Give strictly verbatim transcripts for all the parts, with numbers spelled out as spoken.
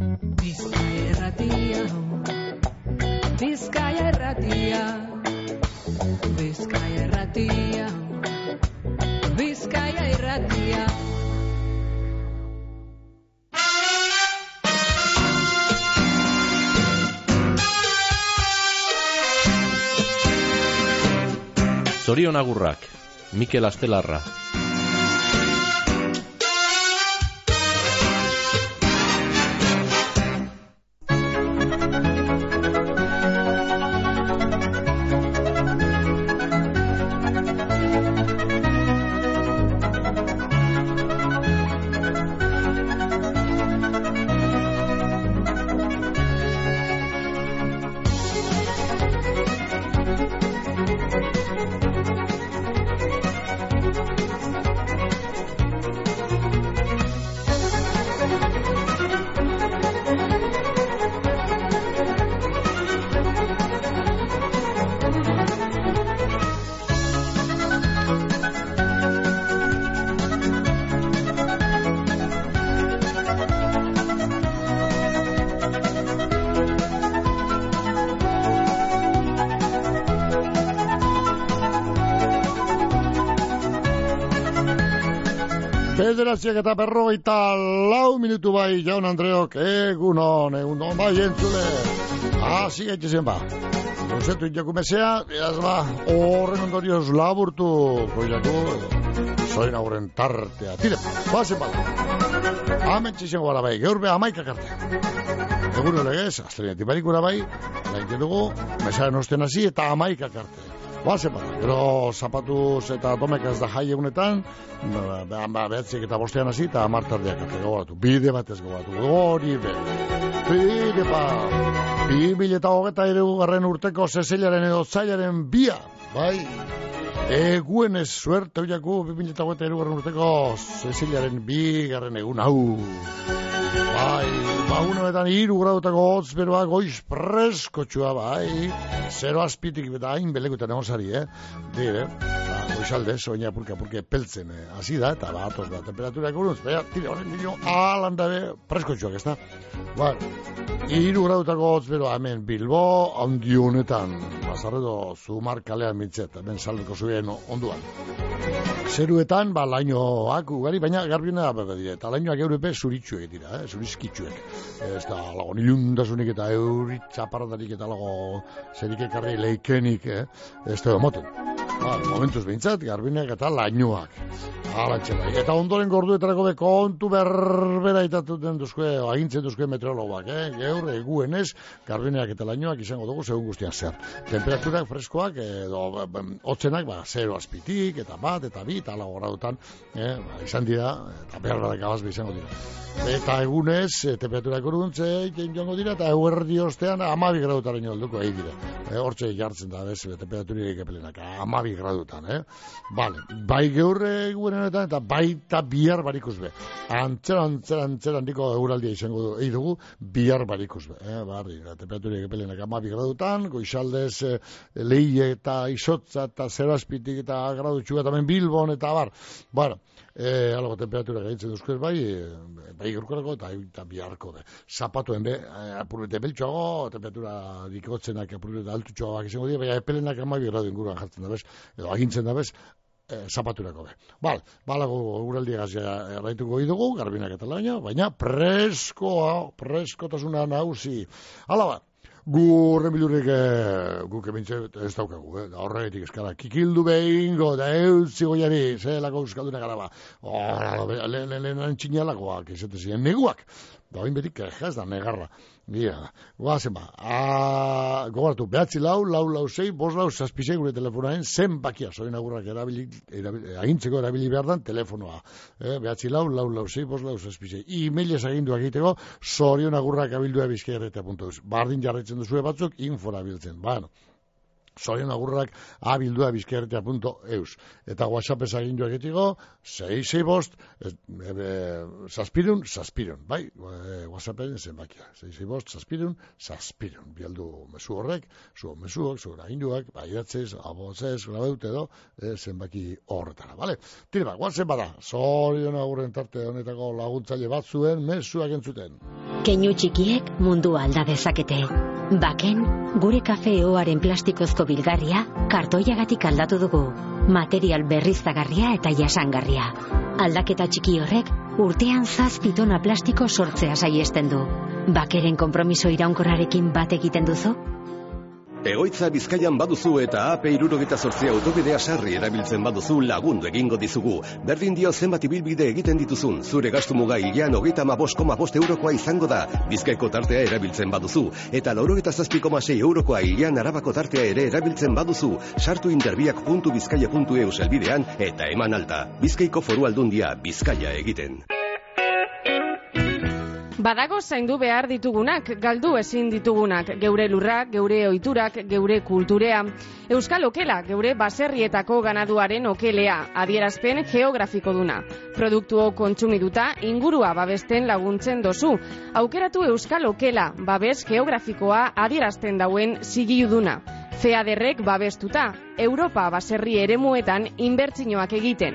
Bizkaia irratia, Bizkaia irratia, Bizkaia irratia, Bizkaia irratia. Zorion agurrak, Mikel Astelarra. Bederatziak eta berrogeita lau minutu bai, jaun Andreok, egunon, egunon, bai entzule, hasi gaitezen ba. Luzetu injakumezea, beraz ba, horren ondorioz laburtu, koiaku, zoin aurren tartea, tire, bazen bala. Hemen txizien gara bai, gaur be amaikak arte. Egun legez, astrenetik barikura bai, lainte dugu, mesaren osten hasi eta amaikak arte. Bazen bala, gero zapatuz eta domekaz da jai egunetan, ba, behatziek eta bostean hasi eta amartardeak arte gogoratu, bide batez gogoratu, hori be, bide ba, bi mila eta hogeta garren urteko Zeziliaren edo Zailaren bia, bai, eguen ez suerte hoiaku, bi mila eta hogeta garren urteko Zeziliaren bi garren egun hau. Bai, ba, unetan hiru gradutako hotz beroa goiz preskotxua, bai, zero azpitik eta hain belekutan egon zari, eh? Dire, ba, goizalde, soina purka purke peltzen, eh? Hasi da, eta ba, atoz da, temperaturak urunz, bera, tire, horren dino, alan dabe, preskotxuak, ez da? Ba, hiru gradutako hotz beroa hemen Bilbo, handi honetan, bazarredo, Zumar kalean mitzet, hemen saldeko zuen onduan. Zeruetan, ba, lainoak ugari, baina garbiena da dire, eta lainoak eurepe zuritxuek dira, eh? Zurizkitxuek. Ez da, lago, nilundasunik eta euritzaparadarik eta lago, zerik ekarri leikenik, eh? Ez da, moten. Ba, momentuz behintzat, garbineak eta lainoak. Alantxera. Eta ondoren gorduetarako be kontu berbera itatuten duzkue, agintzen duzkue meteorologoak, eh? Geur, eguenez, garbineak eta lainoak izango dugu segun guztian zer. Temperaturak freskoak, edo, hotzenak, ba, zero azpitik, eta bat, eta bi, eta lago gradutan, eh? Ba, izan dira, eta beharrak abazbe izango dira. Eta egunez, temperaturak uruntze, egin joango dira, eta eguerdi ostean, amabi gradutaren jolduko egin dira. E, hortxe jartzen da, bez, temperaturik epelenak, amabi gradutan, eh? Bale, bai geurre egunenetan, eta baita bihar barikuz be. Antzera, antzera, antzera, handiko eguraldia izango du, egin dugu, bihar barikuz be. Eh? Barri, temperaturik epelenak amabi gradutan, goizaldez, eh, lehi eta izotza, eta zerazpitik, eta gradutxuga, eta ben Bilbon, eta bar. Bueno, eh, algo temperatura gaitzen duzkoz bai, eh, bai gaurkorako eta, eta biharko be. Zapatuen be, eh, apurrete beltxoago, temperatura dikotzenak apurrete altutxoagoak izango dira, baina epelenak amabi gradu inguruan jartzen da bez, edo agintzen da bez, eh, zapaturako be. Bal, balago eguraldiagaz ja erraituko dugu, garbinak eta laino, baina preskoa, preskotasuna nagusi. Hala ba, gu remilurrik eh, guk emintze ez daukagu, eh? Horregatik eskara kikildu behingo, da eutzi goiari, zelako euskalduna gara ba. Lehen txinalakoak, izate ziren neguak. Da hain betik ez da negarra. Gira, guazen ba. Gogoratu, behatzi lau, lau lau zei, bos lau zazpisei gure telefonaen, zen bakia, zoin agurrak erabili, erabili, agintzeko erabili behar dan telefonoa. Eh, behatzi lau, lau lau zei, bos lau zazpisei. E-mailez aginduak egiteko, zorion agurrak abildua bizkaierreta puntu eus. Bardin jarretzen duzue batzuk, infora biltzen. Bueno, Zorion agurrak abildua bizkaierria punto eus. Eta WhatsApp ezagin joak etiko, sei sei bost, zazpirun, zazpirun, bai? E, WhatsAppen zenbakia. sei sei bost, zazpirun, zazpirun. Bialdu mesu horrek, zu mesuak, zu aginduak, bai idatzez, abotzez, grabeute edo, e, zenbaki horretara, bale? Tire ba, guazen bada, zorion agurren tarte honetako laguntzaile bat zuen, mesuak entzuten. Keinu txikiek mundua alda dezakete. Baken, gure kafeoaren plastikozko bilgarria kartoiagatik aldatu dugu. Material berriztagarria eta jasangarria. Aldaketa txiki horrek urtean zazpi tona plastiko sortzea saiesten du. Bakeren konpromiso iraunkorrarekin bat egiten duzu? Egoitza Bizkaian baduzu eta A P hirurogeita zortzi autobidea sarri erabiltzen baduzu lagundu egingo dizugu. Berdin dio zenbat ibilbide egiten dituzun, zure gastu muga hilean hogeita hamabost koma bost eurokoa izango da. Bizkaiko tartea erabiltzen baduzu, eta laurogeita zazpi koma sei eurokoa hilean Arabako tartea ere erabiltzen baduzu. Sartu interbiak puntu bizkaia puntu eus elbidean eta eman alta. Bizkaiko Foru Aldundia, Bizkaia egiten. Badago zaindu behar ditugunak, galdu ezin ditugunak, geure lurrak, geure ohiturak, geure kulturea. Euskal Okela, geure baserrietako ganaduaren okelea, adierazpen geografiko duna. Produktuo kontsumiduta, ingurua babesten laguntzen dozu. Aukeratu Euskal Okela, babes geografikoa adierazten dauen zigiluduna. Feaderrek babestuta, Europa baserri eremuetan inbertsioak egiten.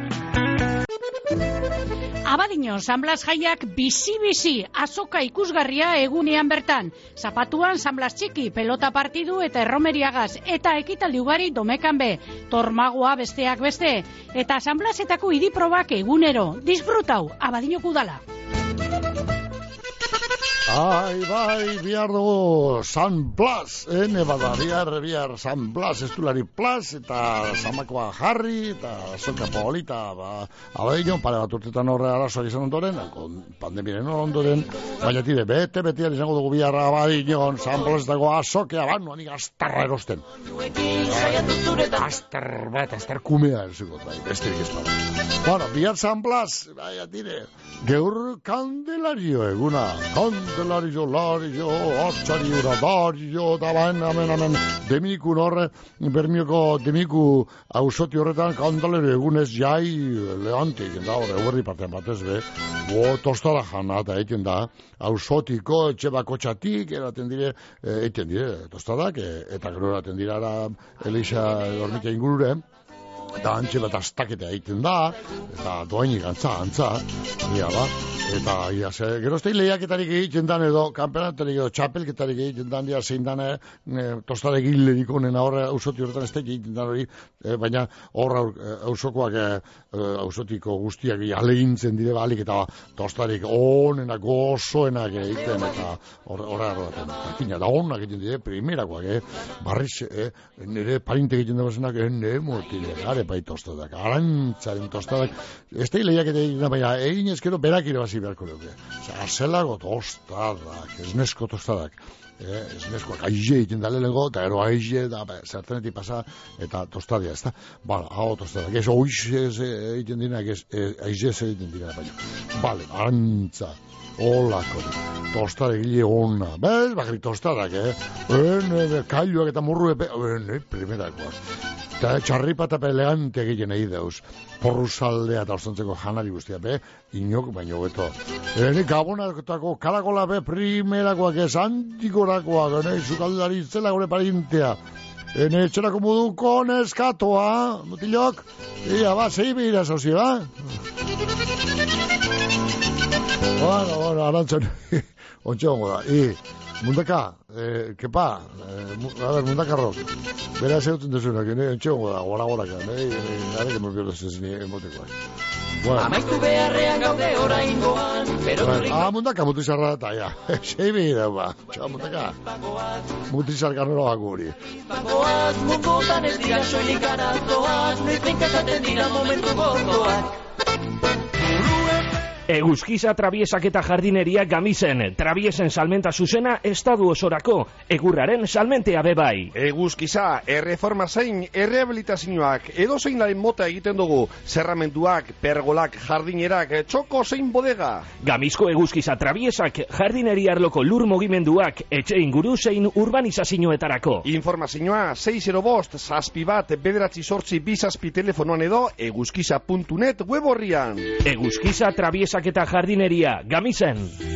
Abadiño, San Blas jaiak bizi-bizi, azoka ikusgarria egunean bertan. Zapatuan San Blas txiki, pelota partidu eta erromeriagaz, eta ekitaldi ugari domekan be, tormagoa besteak beste, eta San Blasetako idiprobak egunero. Disfrutau, Abadiño kudala. Ai, bai, bihar dugu San Blas, ene bada, bihar, bihar San Blas, estulari Blas, eta zamakoa jarri, eta zoka polita, ba, Abadiño, pare bat urtetan horre arazoak izan ondoren, pandemiaren ondoren, baina tire, bete, betian izango dugu bihar Abadiño, San Blas dago azokea, ba, noan astarra erosten. Astar bat, astar kumea, erzikot, bai, besterik ez bada. Bueno, bihar San Blas, baina tire, geur Kandelario eguna, Kandelario, lario, atxari uradario, da bain, amen, amen, demikun horre, bermioko demiku hausoti horretan, Kandelario egunez jai lehante egin da, horre, horri partean batez be, bo, tostada jana eta egin da, hausotiko, etxe bako txatik, eraten dire, egin dire, tostadak, eta gero eraten dire ara Elisa dormike ingurure, eta antxe bat astaketa egiten da, eta doainik antza, antza, ia ba, eta ia ze, gero ez da lehiaketarik egiten dan edo, kampeonatarik edo txapelketarik egiten dan, dia zein dan, e, tostarek hilerik honen horre, ausoti horretan ez da egiten dan hori, e, baina horra ausokoak, e, ausotiko guztiak alegintzen dire balik, eta tostarik onenak, gozoenak egiten, eta horra erraten, jakina, da onak egiten dire, primerakoak, e, barriz, e, nire parinte egiten dagoezenak, e, nemotile, gare pai tostadak, arantzaren tostadak, ez da lehiak egiten, baina egin ezkero berak irabazi beharko leuke. Azelago tostadak, esnesko tostadak, eh, esneskoak aize egiten da lehengo, eta ero aize, da, zertenetik pasa, eta tostadia, ez da? Bala, hau tostadak, ez oize egiten dira, ez aize egiten dira, baina. Bale, arantza, holako, tostadak gile hona, bez, bakari tostadak, eh? En, kailuak eta murru epe, en, primerakoak. Eta txarripa eta elegante egiten nahi dauz. Porruzaldea eta ostantzeko janari guztia, be, inok baino beto. Ene gabonatako karakola be primerakoak ez, antikorakoak, ene zukaldari zela gure parintea. Ene etxerako moduko neskatoa, mutilok, ia ba, zei behira zauzi, ba? Bueno, bueno, arantzen, ontxe hongo da, i... Mundaka, eh, kepa, eh, a ver, mundakarrok, bera zeuten desunak, ene, entxegongo da, gora-goraka, ene, gare que morbiordo ez ni emotekoak. Bueno. Amaitu beharrean gaude oraingoan, pero bueno, ah, mundaka, mutizarra eta, ja, sei behira, ba, txau, mundaka, mutizar garrera guri. Bagoaz, mundutan ez dira soilik arazoak, noiz binkazaten dira momentu gordoak. Eguzkiza trabiesak eta jardineria Gamisen. Trabiesen salmenta zuzena estadu osorako. Egurraren salmentea bebai. Eguzkiza, erreforma zein, errehabilitazioak, edo zeinaren mota egiten dugu. Zerramenduak, pergolak, jardinerak, txoko zein bodega. Gamizko eguzkiza trabiesak, jardineria arloko lur mugimenduak, etxe inguru zein urbanizazioetarako. Informazioa, sei zero bost, zazpi bat, bederatzi sortzi bizazpi telefonoan edo, eguzkiza puntu net web horrian. Eguzkiza trabiesak eta jardineria, Gamisen.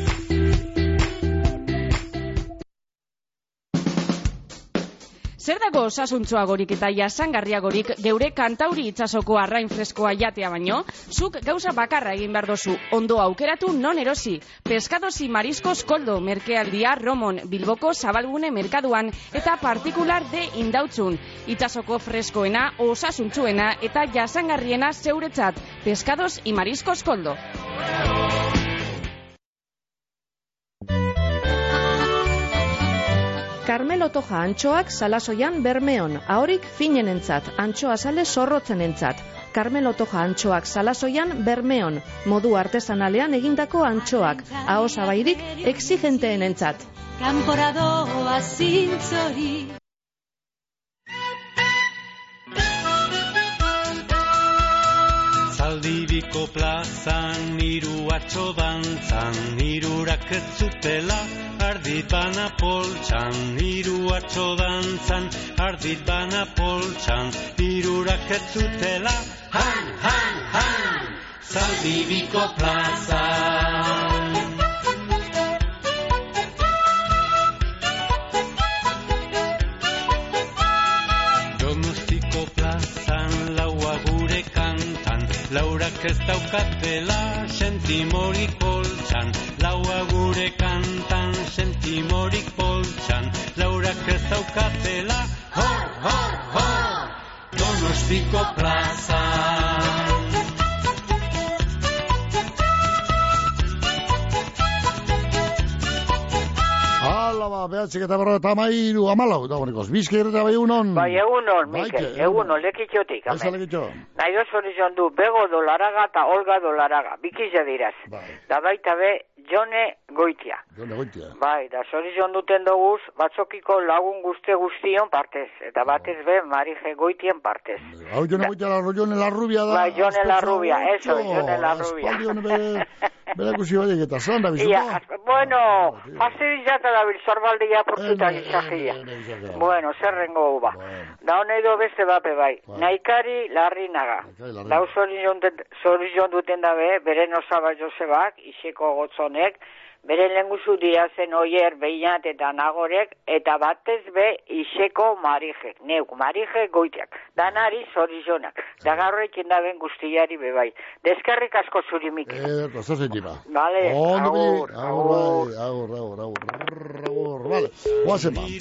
Zer dago osasuntsuagorik eta jasangarriagorik geure kantauri itsasoko arrain freskoa jatea baino? Zuk gauza bakarra egin behar dozu, ondo aukeratu non erosi. Pescados y mariscos Koldo, merkealdia Romon, Bilboko Zabalgune merkaduan eta partikular de Indautzun. Itsasoko freskoena, osasuntsuena eta jasangarriena zeuretzat. Pescados y mariscos Koldo. Carmelo Toja antxoak Salasoian Bermeon, ahorik finenentzat, antxoa sale zorrotzenentzat. Carmelo Toja antxoak Salasoian Bermeon, modu artesanalean egindako antxoak, ahosabairik exigenteenentzat. Kanporadoa zintzori. Zaldibiko plazan, hiru atxo dantzan, hirurak ez zutela, ardit bana poltsan, hiru atxo dantzan, ardit bana poltsan, hirurak ez zutela, han, han, han, Zaldibiko plazan. Donostiko plazan, laua gure kantan, laurak ez daukatela, sentimorik poltsan, laua gure kantan, sentimorik poltsan, laurak ez daukatela, ho, ho, ho, Donostiko plazan. Alaba, behatzik eta berro eta mairu, amalau, da bonikoz, bizka irreta bai egunon. Bai egunon, Mikel, egunon, lekitxotik, Eza lekitxo. Nahi oso nizon du, Bego Dolaraga eta Olga Dolaraga, bikiza diraz. Bai. Da baita be, Jone Goitia. Jone Goitia. Bai, da zorizon duten doguz, batzokiko lagun guzte guztion partez, eta batez be, Marije Goitien partez. Hau Jone Goitia, la Jone la Rubia da. Bai, Jone la Rubia, eso, Jone la Rubia. Aspaldion bere, bere kusi badik eta zan da bizuko. Bueno, fastidizata da bil, zorbaldia portuta gizakia. Bueno, zerrengo uba. Da hone edo beste bape bai. Naikari Larrinaga. Da zorizon duten dabe, bere nosaba Josebak, iseko gotzonek, bere lenguzu diazen oier behinat eta nagorek, eta batez be iseko Marijek, neuk, Marije Goitiak. Danari zorizonak. Da garroekin daben guztiari bebai. Deskarrik asko zuri, Mikel. Eh, kosto zentima. Vale, agur, agur, agur, agur, agur, agur, vale. Guazen ba.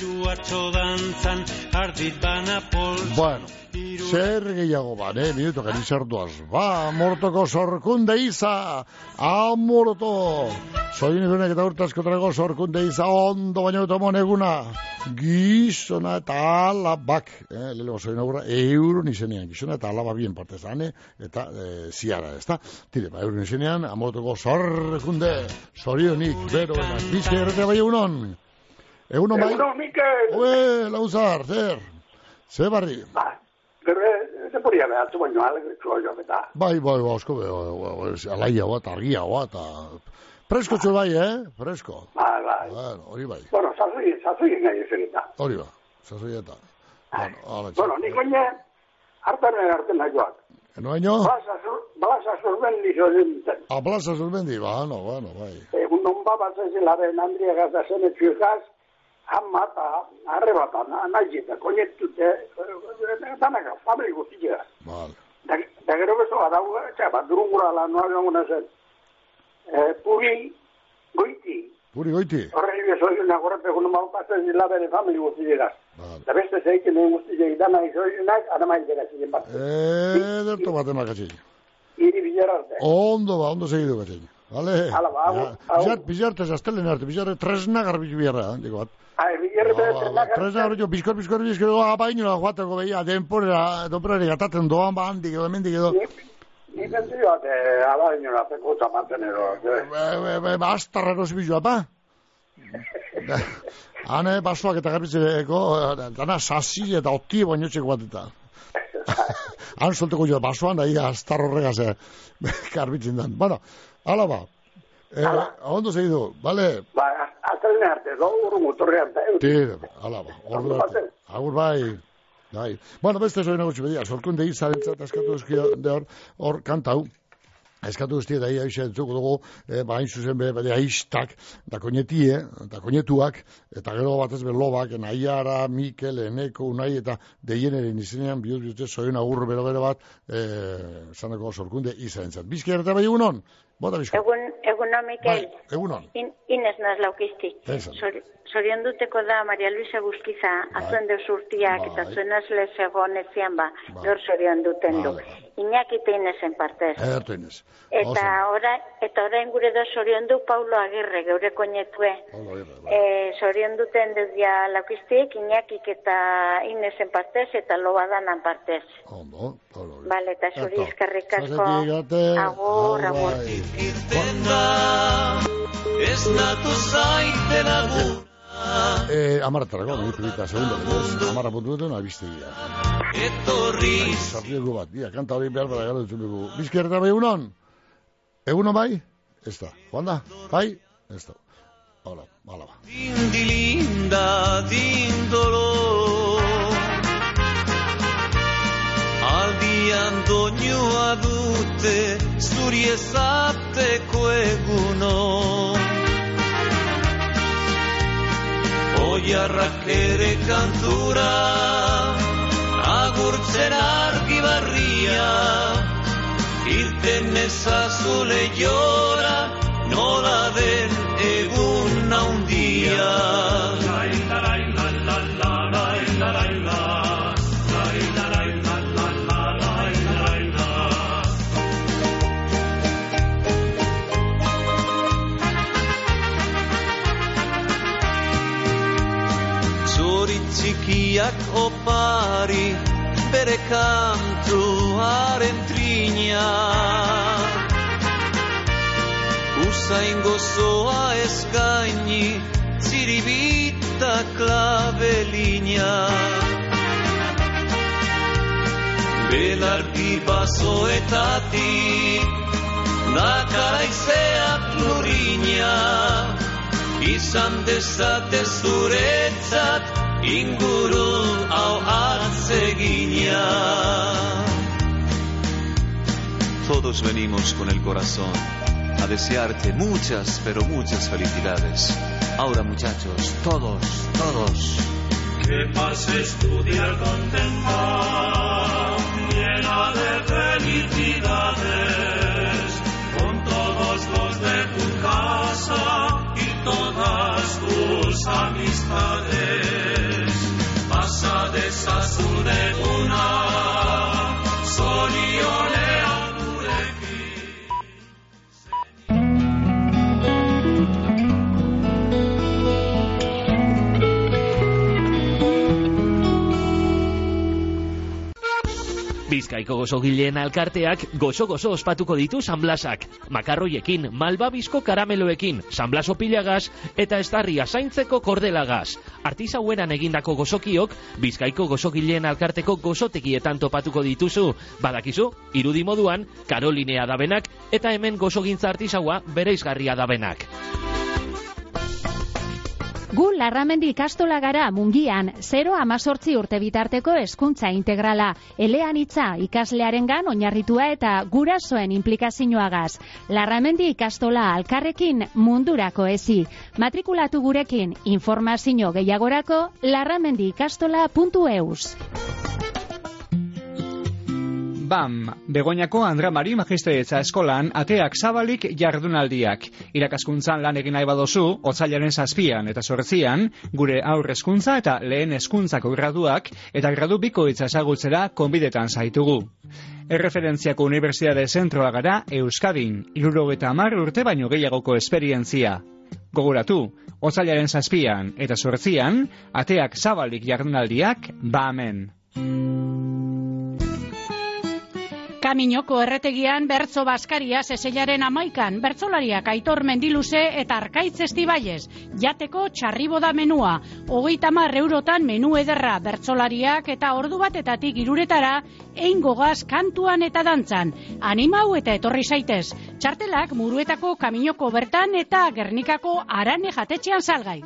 Bueno, zer gehiago ban, eh, minuto gani zertuaz. Ba, mortoko zorkunde iza, amorto. Zoin egunek eta urtazko trago zorkunde iza, ondo baino tomon eguna. Gizona eta alabak, eh, lelego zoin aurra, euro nizenean, gizona eta alaba bien partezan, eh, eta eh, ziara, ez da? Tire, ba, euro nizenean, amortoko zorkunde, zorionik, bero, bizka errete bai egunon. Egunon bai? Egunon, Mikel! Ue, lauzar, zer? Zer barri? Ba, gero, ez poria behatzu baino, alegretxua jo, eta. Bai, bai, bai, asko, alaia bat, argia bat, presko txu bai, eh? Presko. Bai, bai. Bueno, hori bai. Bueno, zazui, zazui gai ezen eta. Hori ba, zazui eta. Bueno, ala Bueno, nik oine, hartan hartan nagoak. Eno baino? Blaza Zurbendi zozinten. A Blaza Zurbendi, bueno, bueno, bai. Egun non babatzen zelaren Andria Gazazen etxuekaz, hamma eta arre bat, nahi eta konektute, danaga, famili guztiak. Vale. Da gero bezo, adau, bat, durungura lan noa gana zen. Puri Goiti. Puri Goiti. Horregi bezo, nagorrate egun non babatzen zelaren famili guztiak. Da beste zeiken egin guztiak, dana izoizunak, anamai deratzen bat. Eh, derto bat emakatxin. Iri bilararte. Ondo ba, ondo segidu gatxin. Vale. Hala ba, hau. Bizart, bizarte, zaztelen arte, bizarte, tresnagar bizu biarra, digo bat. Ai, bilarrete tresnagar. Tresnagar bizu, bizkor, bizkor, bizkor, apainura joateko behia, denporera, denporera gataten doan ba handik edo, emendik edo. Ni Sentio bat, ala dinora, pekotza mantenero. Bastarra erosi bizua, pa? Hane, basoak eta garbitzeko, dana sasi eta oti bainotxeko bat eta. Han solteko jo, basoan da, iga, astar horregaz, garbitzen dan. Bueno, ala ba. Ondo segidu, bale? Ba, azalene arte, do, urru motorri arte. Tira, ala ba, ordu arte. Agur bai. Bai. Bueno, beste zoen egotxe bedia, sorkunde izarentzat eskatu duzkia de hor, hor kantau. Eskatu duztia da ia izatzuko dugu, eh, bain zuzen be, bede aiztak, da koñetie, da koñetuak, eta gero batez be lobak, Naiara, Mikel, Eneko, Unai, eta deieneren izenean, bihuz bihuz zoen agur bero-bero bat, eh, zanako sorkunde izarentzat. Bizkier eta bai egunon? Bota bizkier. Egun, egunon, Mikel. Bai, egunon. In, Inez naz laukiztik. Zorion duteko da Maria Luisa Buskiza, azuen deus urtiak, eta zuen azle zegoen ezian ba, gaur zorion duten du. Iñaki eta Inezen partez. Edertu Inez. Eta ora, eta orain gure da zorion du Paulo Agirre, geure koñetue. Paulo Agirre, ba. E, zorion duten dezia laukiztik, Iñakik eta Inezen partez, eta Lobadanan partez. Ondo, Paulo Agirre. Bale, eta zuri eskarrik asko. Agur, agur. Ez natu zaite lagun. Eh, amartarako, minutu bita, segunda, ez, amarra puntu dut, abiztegia. Etorri. Zarriego bat, dia, kanta hori behar bera gara dut dugu. Bizkerta bai egunon? Egunon bai? Ez da. Joan da? Bai? Ez da. Hola, hala ba. Dindilinda, dindolo. Aldian doinua dute, zuri ezateko eguno. Oiarrak ere kantura, agurtzen argi barria, irten ezazule jora, nola den egun naundia. Txikiak opari bere kantuaren trina, usain gozoa eskaini ziribita klabelina. Belardi basoetatik nakaraizeak lurina, izan dezate zuretzat inguru hau atzegina. Todos venimos con el corazón a desearte muchas, pero muchas felicidades. Ahora, muchachos, todos, todos. Que pases tu día contenta, llena de felicidades, con todos los de tu casa y todas tus amistades. Pasa desazureguna, zorionean gurekin. Bizkaiko gozogileen alkarteak gozo-gozo ospatuko ditu sanblasak. Makarroiekin, malbabizko karameloekin, sanblaso pilagaz eta estarria zaintzeko kordelagaz. Artizaueran egindako gozokiok, Bizkaiko gozogileen alkarteko gozotekietan topatuko dituzu. Badakizu, irudi moduan, Karolinea dabenak eta hemen gozogintza artizaua bereizgarria dabenak. Gu Larramendi ikastola gara Mungian, zero amazortzi urte bitarteko hezkuntza integrala, eleanitza ikaslearengan oinarritua eta gurasoen implikazioagaz. Larramendi ikastola alkarrekin mundurako ezi. Matrikulatu gurekin, informazio gehiagorako larramendikastola puntu eus. Bam, Begoñako Andra Mari Magisteretza eskolan ateak zabalik jardunaldiak. Irakaskuntzan lan egin nahi badozu, otsailaren zazpian eta zortzian, gure aurre hezkuntza eta lehen hezkuntzako graduak eta gradu bikoitza ezagutzera konbidetan zaitugu. Erreferentziako unibertsitate zentroa gara Euskadin, hirurogeita hamar urte baino gehiagoko esperientzia. Gogoratu, otsailaren zazpian eta zortzian, ateak zabalik jardunaldiak, ba hemen. Kaminoko erretegian bertzo baskaria seseilaren amaikan, bertzolariak Aitor Mendiluze eta Arkaitz Estibaiez, jateko txarriboda menua, hogeita hamar eurotan menu ederra, bertzolariak eta ordu batetatik iruretara, ein gogaz kantuan eta dantzan. Animau eta etorri zaitez, txartelak Muruetako Kaminoko bertan eta Gernikako Arane jatetxean salgai.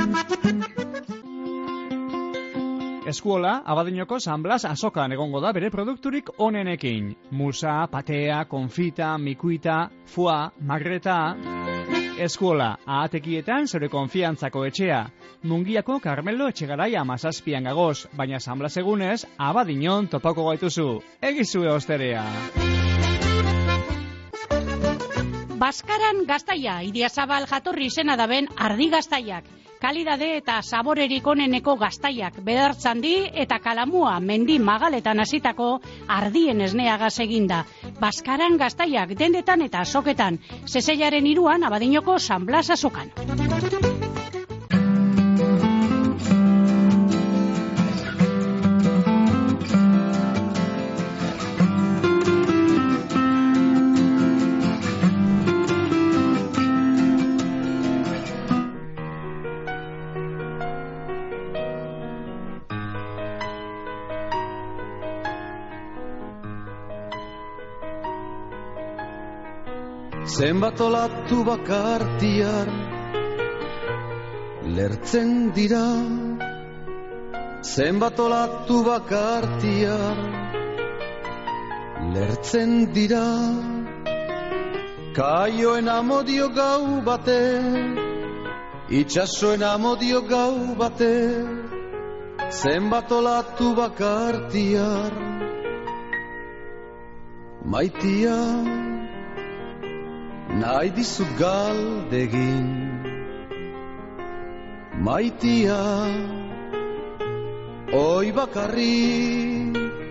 Eskuola, Abadiñoko San Blas azokan egongo da bere produkturik onenekin. Musa, patea, konfita, mikuita, fua, magreta. Eskuola, ahatekietan zure konfiantzako etxea. Mungiako Carmelo Etxegarai amazazpian gagoz, baina San Blas egunez, Abadiñon topako gaituzu. Egizue osterea. Baskaran gaztaia, Idiazabal jatorri izena daben ardi gaztaiak. Kalidade eta saborerik oneneko gaztaiak bedartzandi eta kalamua mendi magaletan hasitako ardien esneagaz eginda. Baskaran gaztaiak dendetan eta azoketan, seseiaren iruan Abadiñoko San Blas azokan. Zenbat olatu bakartiar lertzen dira, zenbat olatu bakartiar lertzen dira, kaioen amodio gau bate, itxasoen amodio gau bate, zenbat olatu bakartiar maitia nahi dizut galdegin, maitia, oi bakarri,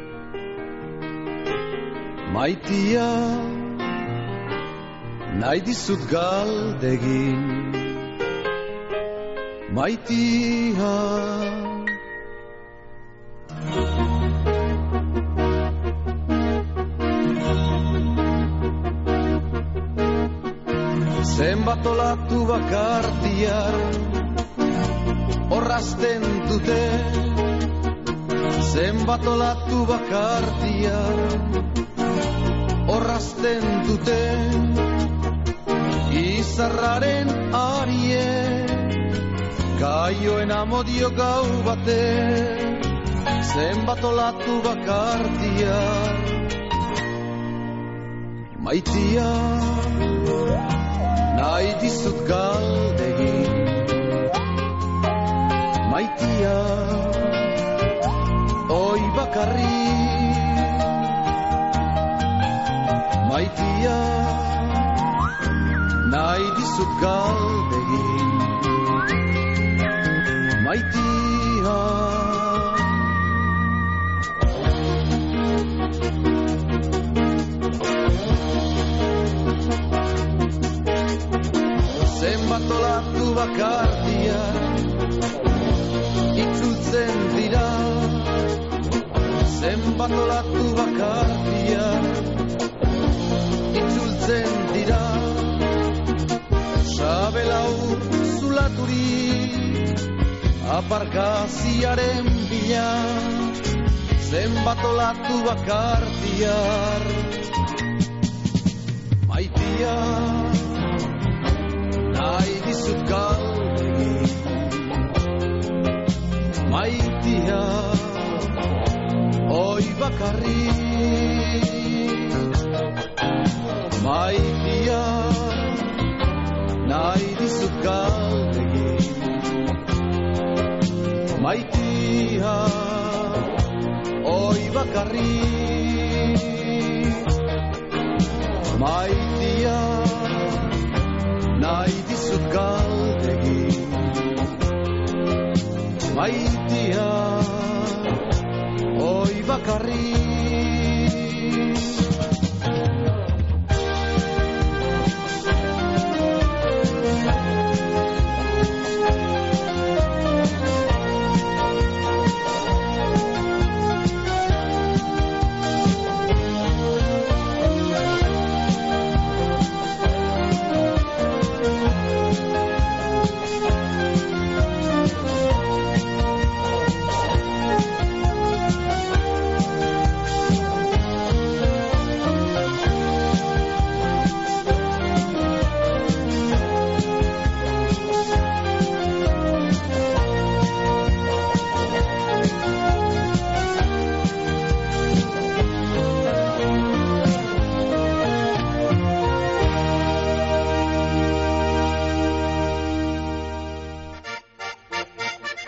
maitia, nahi dizut galdegin, maitia. Zenbat olatu bakartiar orrazten dute, zenbat olatu bakartiar orrazten dute, izarraren arie, kaioen amodio gau bate, zenbat olatu bakartiar maitia, nahi dizut galdegin, maitia, oi bakarri, maitia, nahi dizut galdegin, maitia. Zenbat olatu bakartia itzultzen dira, zenbat olatu bakartia itzultzen dira, sabelau zulaturi aparkaziaren bila, zenbat olatu bakartia maitia, nahi dizut galdegin, maitia, oi bakarri, maitia, nahi dizut galdegin, maitia, oi bakarri, maitia, nahi dizut galdegin, maitia, oi bakarri.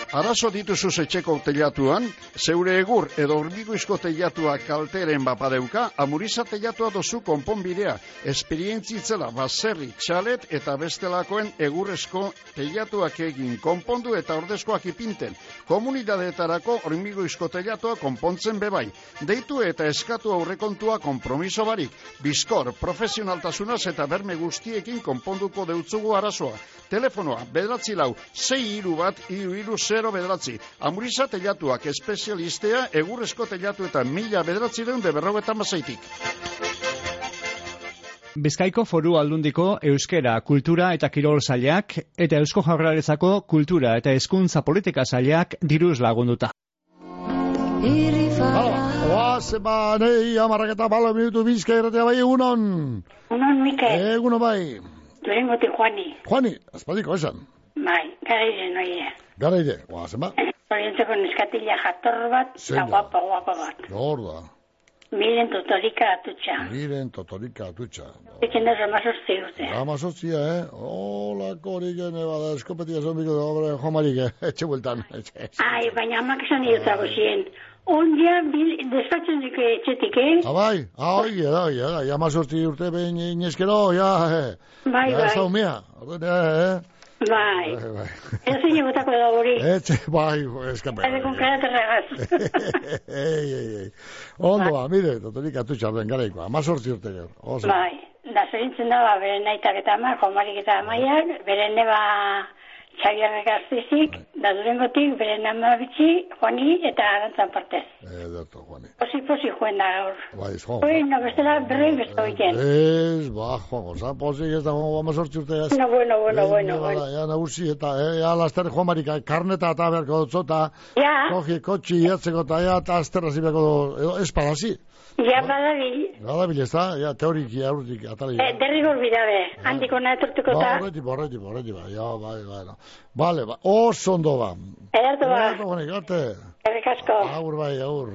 arazo dituzu etxeko teilatuan, zeure egur edo hormiguizko teilatua kalteren bapadeuka, Amuriza teilatua dozu konponbidea, esperientzitzela baserri, txalet eta bestelakoen egurrezko teilatuak egin, konpondu eta ordezkoak ipinten, komunidadeetarako hormiguizko teilatua konpontzen bebai, deitu eta eskatu aurrekontua konpromiso barik, bizkor, profesionaltasunaz eta berme guztiekin konponduko deutzugu arazoa. Telefonoa, bederatzi lau, sei hiru bat, hiru hiru zero bederatzi. Amuriza teilatuak espezialistea, egurrezko teilatuetan mila bederatzireun de berrogeta mazaitik. Bizkaiko Foru Aldundiko Euskera, Kultura eta Kirol Sailak eta Eusko Jaurlaritzako Kultura eta Hezkuntza Politika Sailak diruz lagunduta. Oaze ba, nei, amarraketa balo minutu bizka irratea bai, egunon. Egunon, Mikel. Egunon bai. Durengote Juani. Juani, azpadiko esan. Bai, garaire noia. Garaire, oaze ba. Orientzeko neskatila jator bat, eta guapa, guapa bat. Hor da. Miren totorika atutxa. Miren totorika atutxa. Ekin da ramazortzi urte. Ramazortzia, eh? Hola, korike, nebada, eskopetia zonbiko da, obre, jomarik, etxe bueltan. Ai, baina amak esan idotago zien. Ondia, despatzen dike etxetik, eh? Ah, bai, ah, oi, da, oi, da, ja mazortzi urte behin inezkero, ja, eh? Bai, bai. Ja, zaumia, eh? Bai. Ez zine botako da hori. Etxe, bai, eskape. Ede kon karaterragaz. Ei, ei, ei. Ondo ba, mire, totorik atutxar den garaikoa, mazortzi urte gero. Bai, da zerintzen da, bere naitak eta ama, jomarik eta amaiak, bere neba Xabierrek Aztizik, da Durengotik, bere nama bitxi, Juani eta Arantzan partez. Ederto, Juani. Posi-posi juen da gaur. Bai, ez joan. Ui, no, bestela berrei besto egiten. Ez, ba, joan, goza, posi, ez da, amazortzi urte ez. No, bueno, bueno, bueno, bueno. Ja, nagusi, eta, ja, laster joan marik, karneta eta beharko dutzo, eta, ja. Kogi, kotxi, jatzeko, eta, ja, eta azterra zibeako du, espadazi. Ja, badabil. Badabil, ez da, ja, teoriki, aurrik, atali. Eh, derrigor bidabe, handiko nahetortuko ta. Ba, horreti, horreti, horreti, ba, ja, bai, bai, no. Bale, ba, oso ondo ba. Edertu ba. Edertu ba, arte. Errik asko. Agur, bai, agur.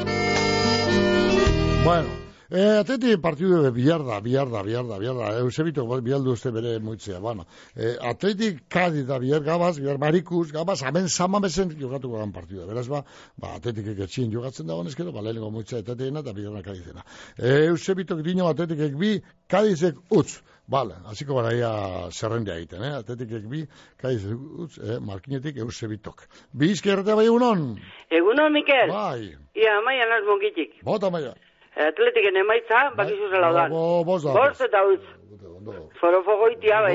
Bueno, eh, ateti partidu de biarda, biarda, biarda, biarda. Eusebito, bialdu uste bere moitzea, bueno. Eh, atletik Kadi da biar gabaz, biar marikus, gabaz, amen zamamezen jokatuko dan partidu. Beraz ba, ba atletik eketxin jokatzen da honezkero, ba, lehenengo moitzea etateena eta bigarna Kadizena. Eh, Eusebito dino atletikek bi, Kadizek utz. Bale, hasiko baraia zerrendea egiten, eh? Atletikek bi, Kadizek utz, eh? Markinetik Eusebitok. Bi izkerretea bai egunon? Egunon, Mikel. Bai. Ia, maia naz mongitik. Bota maia. Atletiken emaitza, bakizu zela dan. Bost da. Bost eta utz. Forofogoitia, bai,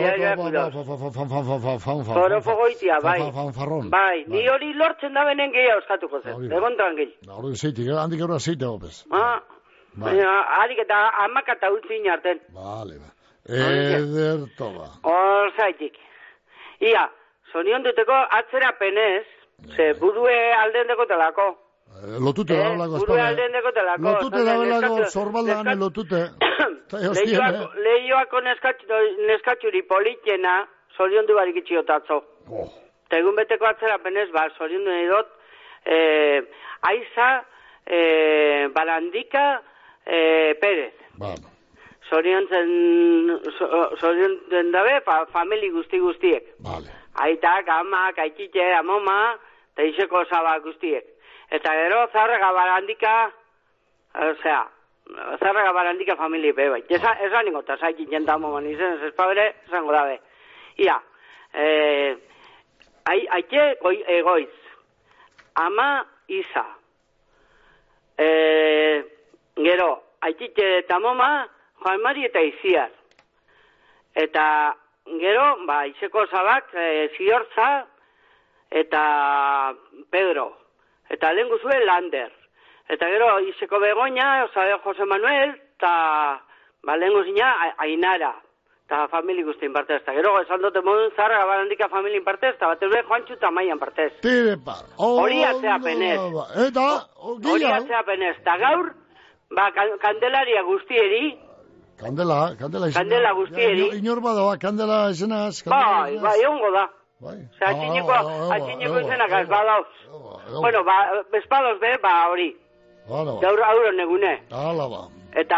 Forofogoitia, bai. Bai, ni hori lortzen da benen gehiago eskatuko zen. Egontran gehi. Hori zeitik, handik euro zeite gopez. Ah, harik eta amak eta utzin arten. Bale, ba. Ederto, ba. Hor zaitik. Ia, sonion duteko atzera penez, ze burue alden dekotelako. Lotute da belako espana. Burue alden dekotelako. Lotute da belako, zorbaldan lotute. Lehioako neskatxuri politena, sorion du barik itxiotatzo. Eta egun beteko atzera penez, ba, sorion du nahi dut, Aiza, Barandika, Perez. Ba. Sorion zen dabe, famili guzti guztiek. Vale. Aitak, amak, aitite, amoma, eta iseko osaba guztiek. Eta gero, Zarraga Barandika, osea, Zarraga Barandika famili be, bai. Esan ningo, eta zaikin jenta amoma nizen, ez espabere, esango dabe. Ia, aite egoiz, ama Iza. Gero, aitite eta amoma, Juan Mari eta Iziar. Eta gero, ba, iseko zabak, e, Ziortza eta Pedro. Eta lehen guzue Lander. Eta gero, iseko Begoña, osabe Jose Manuel, eta ba, lehen guzina Ainara. Eta famili guztien partez. Eta gero, esan dute modun Zarraga Barandika familien partez, eta bat ere Juantxu eta Maian partez. Tire par. Hori atzea penez. Eta, hori atzea penez. Eta gaur, ba, kandelaria guztieri, Kandela, kandela izena. Kandela guztieri. Inor badoa, kandela izenaz. Bai, bai, egongo da. Bai. Osea, atxineko izenak ez badauz. Bueno, ba, espadoz be, ba, hori. Gaur auro negune. Hala ba. Eta,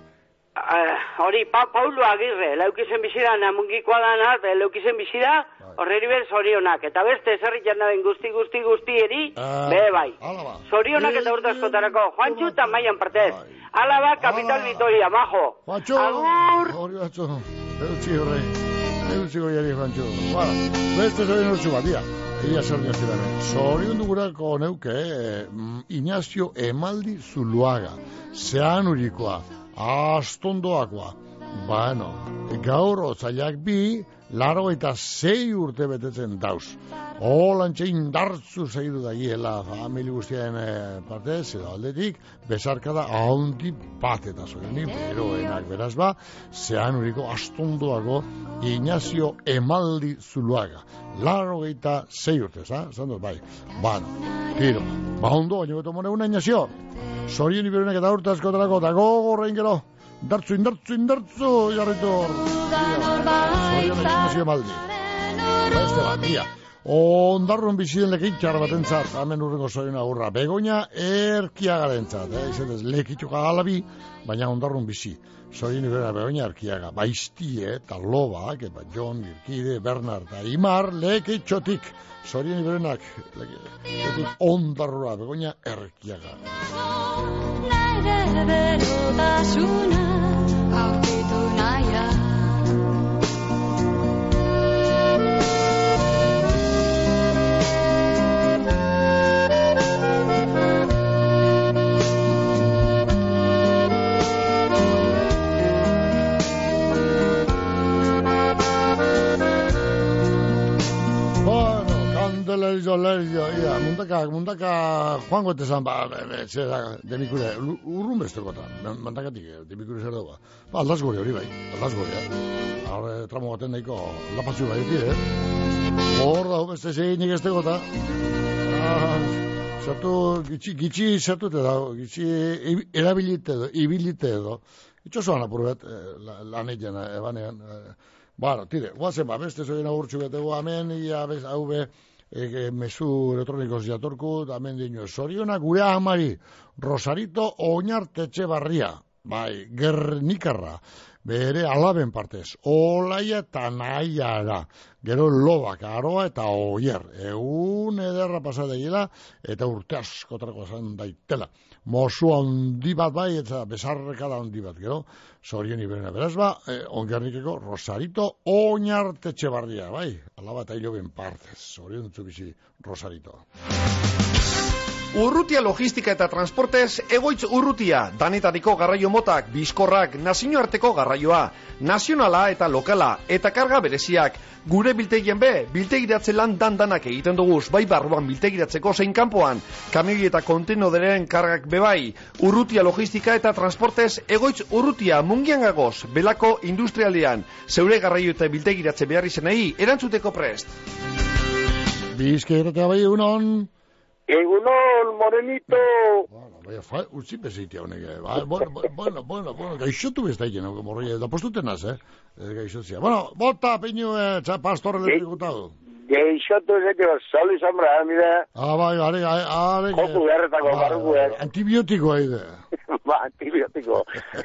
hori, Paulo Agirre, leukizen bizida, namungikoa dana, leukizen bizida, Horreri ber zorionak, eta beste zerritan daben guzti, guzti, guzti eri, be bai. Zorionak eta urte askotarako, Juantxu eta Maian partez. Alaba, Capital Vitoria, majo. Juantxu! Agur! Hori batxo, eutxi horre, eutxi goiari Juantxu. Bueno, beste zorion urtsu bat, dia. Egia zer diaziramen. Zorion dugurako neuke, eh, Ignacio Emaldi Zuluaga, zean urikoa, astondoakoa. Bueno, gaur otzaiak bi, laro eta zei urte betetzen dauz. Holantxe indartzu zeidu da giela famili guztiaren eh, partez, edo aldetik, bezarkada haundi bat eta zorenik, beroenak beraz ba, zean uriko astondoako Ignacio Emaldi Zuluaga. Laro eta zei urte, za? Zandot, bai. Bueno, tiro. Ba hondo, baina beto mone una Ignacio. Zorien iberenek eta urte askotarako, eta gogorrein gero. Indartzu, indartzu, indartzu, jarritu hor. Zorionek Ignacio Emaldi. Beste bat, dia. Ondarrun biziden lekitxar batentzat, hemen urrengo zorion agurra. Begoña Erkiagarentzat, eh? Izetez, lekitxuka galabi, baina ondarrun bizi. Zorion iberena Begoña Erkiaga. Baiztie eta lobak, eta Jon, Irkide, Bernard, eta Imar, lekitxotik. Zorion iberenak, lekitxotik ondarrura, Begoña Erkiaga. Nere berotasuna aurkitu naia. Lerzo, lerzo, ia, mundaka, mundaka joango etezan, ba, zera, demikure, urrun bestekota, mundakatik, demikure zer dugu. Ba, aldazgore hori bai, aldazgore, eh? Hore, tramo baten daiko, lapatzu bai eti, eh? Hor da, beste zeinik ez tegota. Zertu, gitxi, gitxi zertute da, gitxi erabilite edo, ibilite edo. Itxo zoan apurbet, lan egin, ebanean. Bueno, tire, guazen ba, beste zoien agurtxu betegu amen, ia, hau be, E, mezu elektronikos jatorku, damen dino, zorionak gure amari, Rosarito Oñartetxe Barria, bai, Gernikarra, bere alaben partez, Olaia eta Naiara, gero Lobak, Aroa eta Oier, egun ederra pasadegila, eta urte askotarako esan daitela. Mosu handi bat bai, eta bezarrekada handi bat, gero, zorion iberena beraz ba, eh, ongernikeko Rosarito Oñartetxe Barria, bai, alaba eta hiloben partez, zorion dutzu bizi Rosarito. Urrutia logistika eta transportez, egoitz urrutia, danetariko garraio motak, bizkorrak, nazioarteko garraioa, nazionala eta lokala, eta karga bereziak. Gure biltegien be, biltegiratze lan dan-danak egiten duguz, bai barruan biltegiratzeko zein kanpoan, kamioi eta kontenoderen kargak bebai. Urrutia logistika eta transportez, egoitz urrutia, mungian gagoz, belako industrialdean, zeure garraio eta biltegiratze behar izenei, erantzuteko prest. Bizkairatea bai egunon. Egunon, morenito. Bueno, vaya, fa, utzi bezitia honek. Bueno, bueno, bueno, bueno, gaixotu beztaien, morroia, da postuten az, eh? Gaixotzia. Bueno, bota, peinu, eh, pastor elektrikutado. Gaixotu ezeko, soli sombra, mire. Ah, bai, are, are. Joku berretako, barruko, eh? Antibiotiko, haide. Ba, antibiotiko.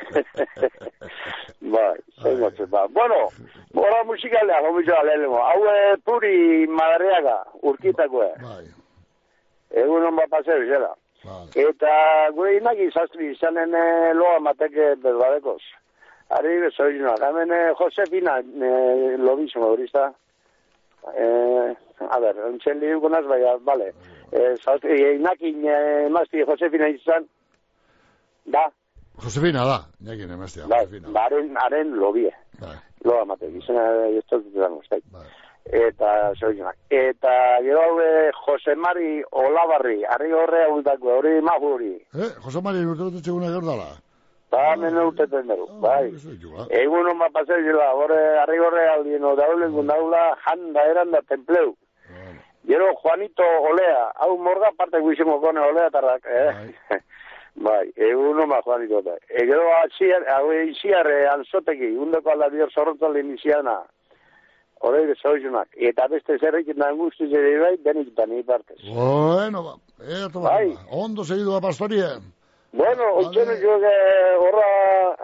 Bai, zein gotze, ba. Bueno, bora musikalea, gomitxo alelemo. Hau, puri Madariaga, urkitako, eh? Bai. Egun hon bat paseu, zela. Vale. Eta gure inaki zaztri izanen e, loa mateke berbadekoz. Ari bezoizunak. Hemen e, Josefina e, lobizmo, horizta. E, a ber, entzen liduko naz, baina, bale. E, zaztri, e, inaki e, emazti Josefina izan. Da. Josefina da, inaki emazti da. Josefina. Ba, haren, haren lobie. Ba. Loa mateke, izan ez tozutetan guztai. Ba. Eta zoizunak. Eta gero hau Jose Mari Olabarri, harri horre hau dako, hori mahu hori. Eh, Jose Mari urte dut txeguna gerdala? Ba, mene urte tenderu, bai. Egun hon bat paseu zela, horre harri horre aldien, odaulen gundaula, janda eran da templeu. Gero Juanito Olea, hau morga parte guizimo kone Olea tarrak, eh? Bai, egun hon bat Juanito. E gero hau iziarre anzoteki, undeko alda dior zorrotan lehen iziana. Horreik zoizunak. Eta beste zerrekin da guzti zere bai, denik da ni partez. Bueno, ba, eto ba, ondo segidu da pastorie. Bueno, oitzen jo horra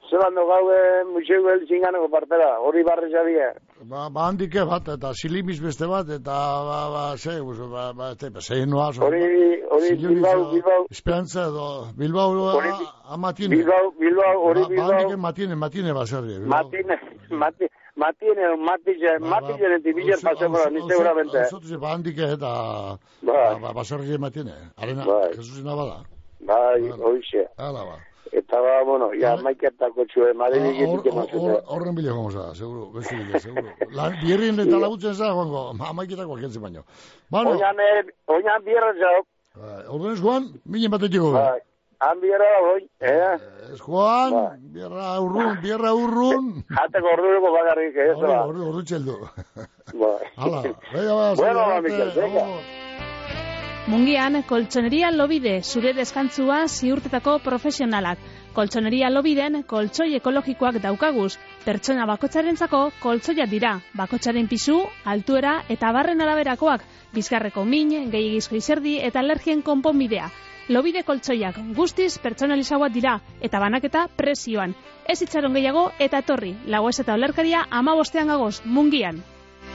zelando gaue museu eltzinganeko partera, hori barri zabie. Ba, ba handike bat, eta silimiz beste bat, eta, ba, ba, ze, ba, ba, ba, zein noaz. Hori, hori, Bilbao, Bilbao. Esperantza edo, Bilbao, amatine. Bilbao, Bilbao, hori Bilbao. Ba, handike matine, matine baserri. Matine, matine. Matine, matine, matine, entibiler pasemos, ni seguramente. Nosotros ba handike eta, ba, baserri matine. Arena, Jesusina bada. Bai, hoixe. Hala, ba. Eta ba, bueno, ya maiketako txue, Madrid egitik emazute. Horren bila gongo za, seguro, beste bila, seguro. Bierrien eta lagutzen za, gongo, maiketako akentzen baino. Oinan bierra zau. Orden ez joan, minen bat etxeko. Han bierra da, oi, eh? Ez joan, bierra urrun, bierra urrun. Jateko orduko bakarrik, ez da. Ordu, ordu txeldu. Hala, venga, ba, bueno, Mikel, venga. Mungian, koltsoneria Lobide, zure deskantzua ziurtetako profesionalak. Koltsoneria Lobiden, koltsoi ekologikoak daukaguz. Pertsona bakotxarentzako koltsoiak dira. Bakotxaren pisu, altuera eta barren araberakoak. Bizkarreko min, gehiagizko izerdi eta alergien konponbidea. Lobide koltsoiak guztiz pertsonalizagoak dira eta banaketa prezioan. Ez itxaron gehiago eta etorri. Lagoez eta olerkaria amabostean gagoz, Mungian.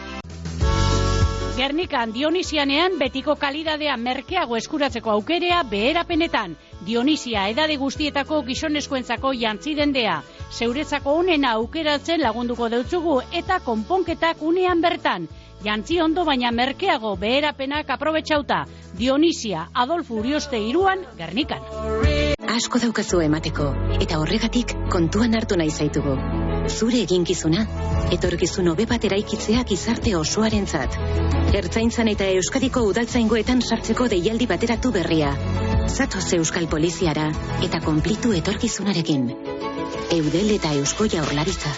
Gernikan Dionisianean betiko kalidadea merkeago eskuratzeko aukerea beherapenetan. Dionisia edade guztietako gizonezkoentzako jantzi dendea. Zeuretzako onena aukeratzen lagunduko deutzugu eta konponketak unean bertan. Jantzi ondo baina merkeago beherapenak aprobetxauta. Dionisia, Adolfo Urioste iruan, Gernikan. Asko daukazu emateko, eta horregatik kontuan hartu nahi zaitugu. Zure eginkizuna, etorkizun hobe bat eraikitzea gizarte osoarentzat. Ertzaintzan eta Euskadiko udaltzaingoetan sartzeko deialdi bateratu berria. Zatoz Euskal Poliziara eta konplitu etorkizunarekin. Eudel eta Eusko Jaurlaritza.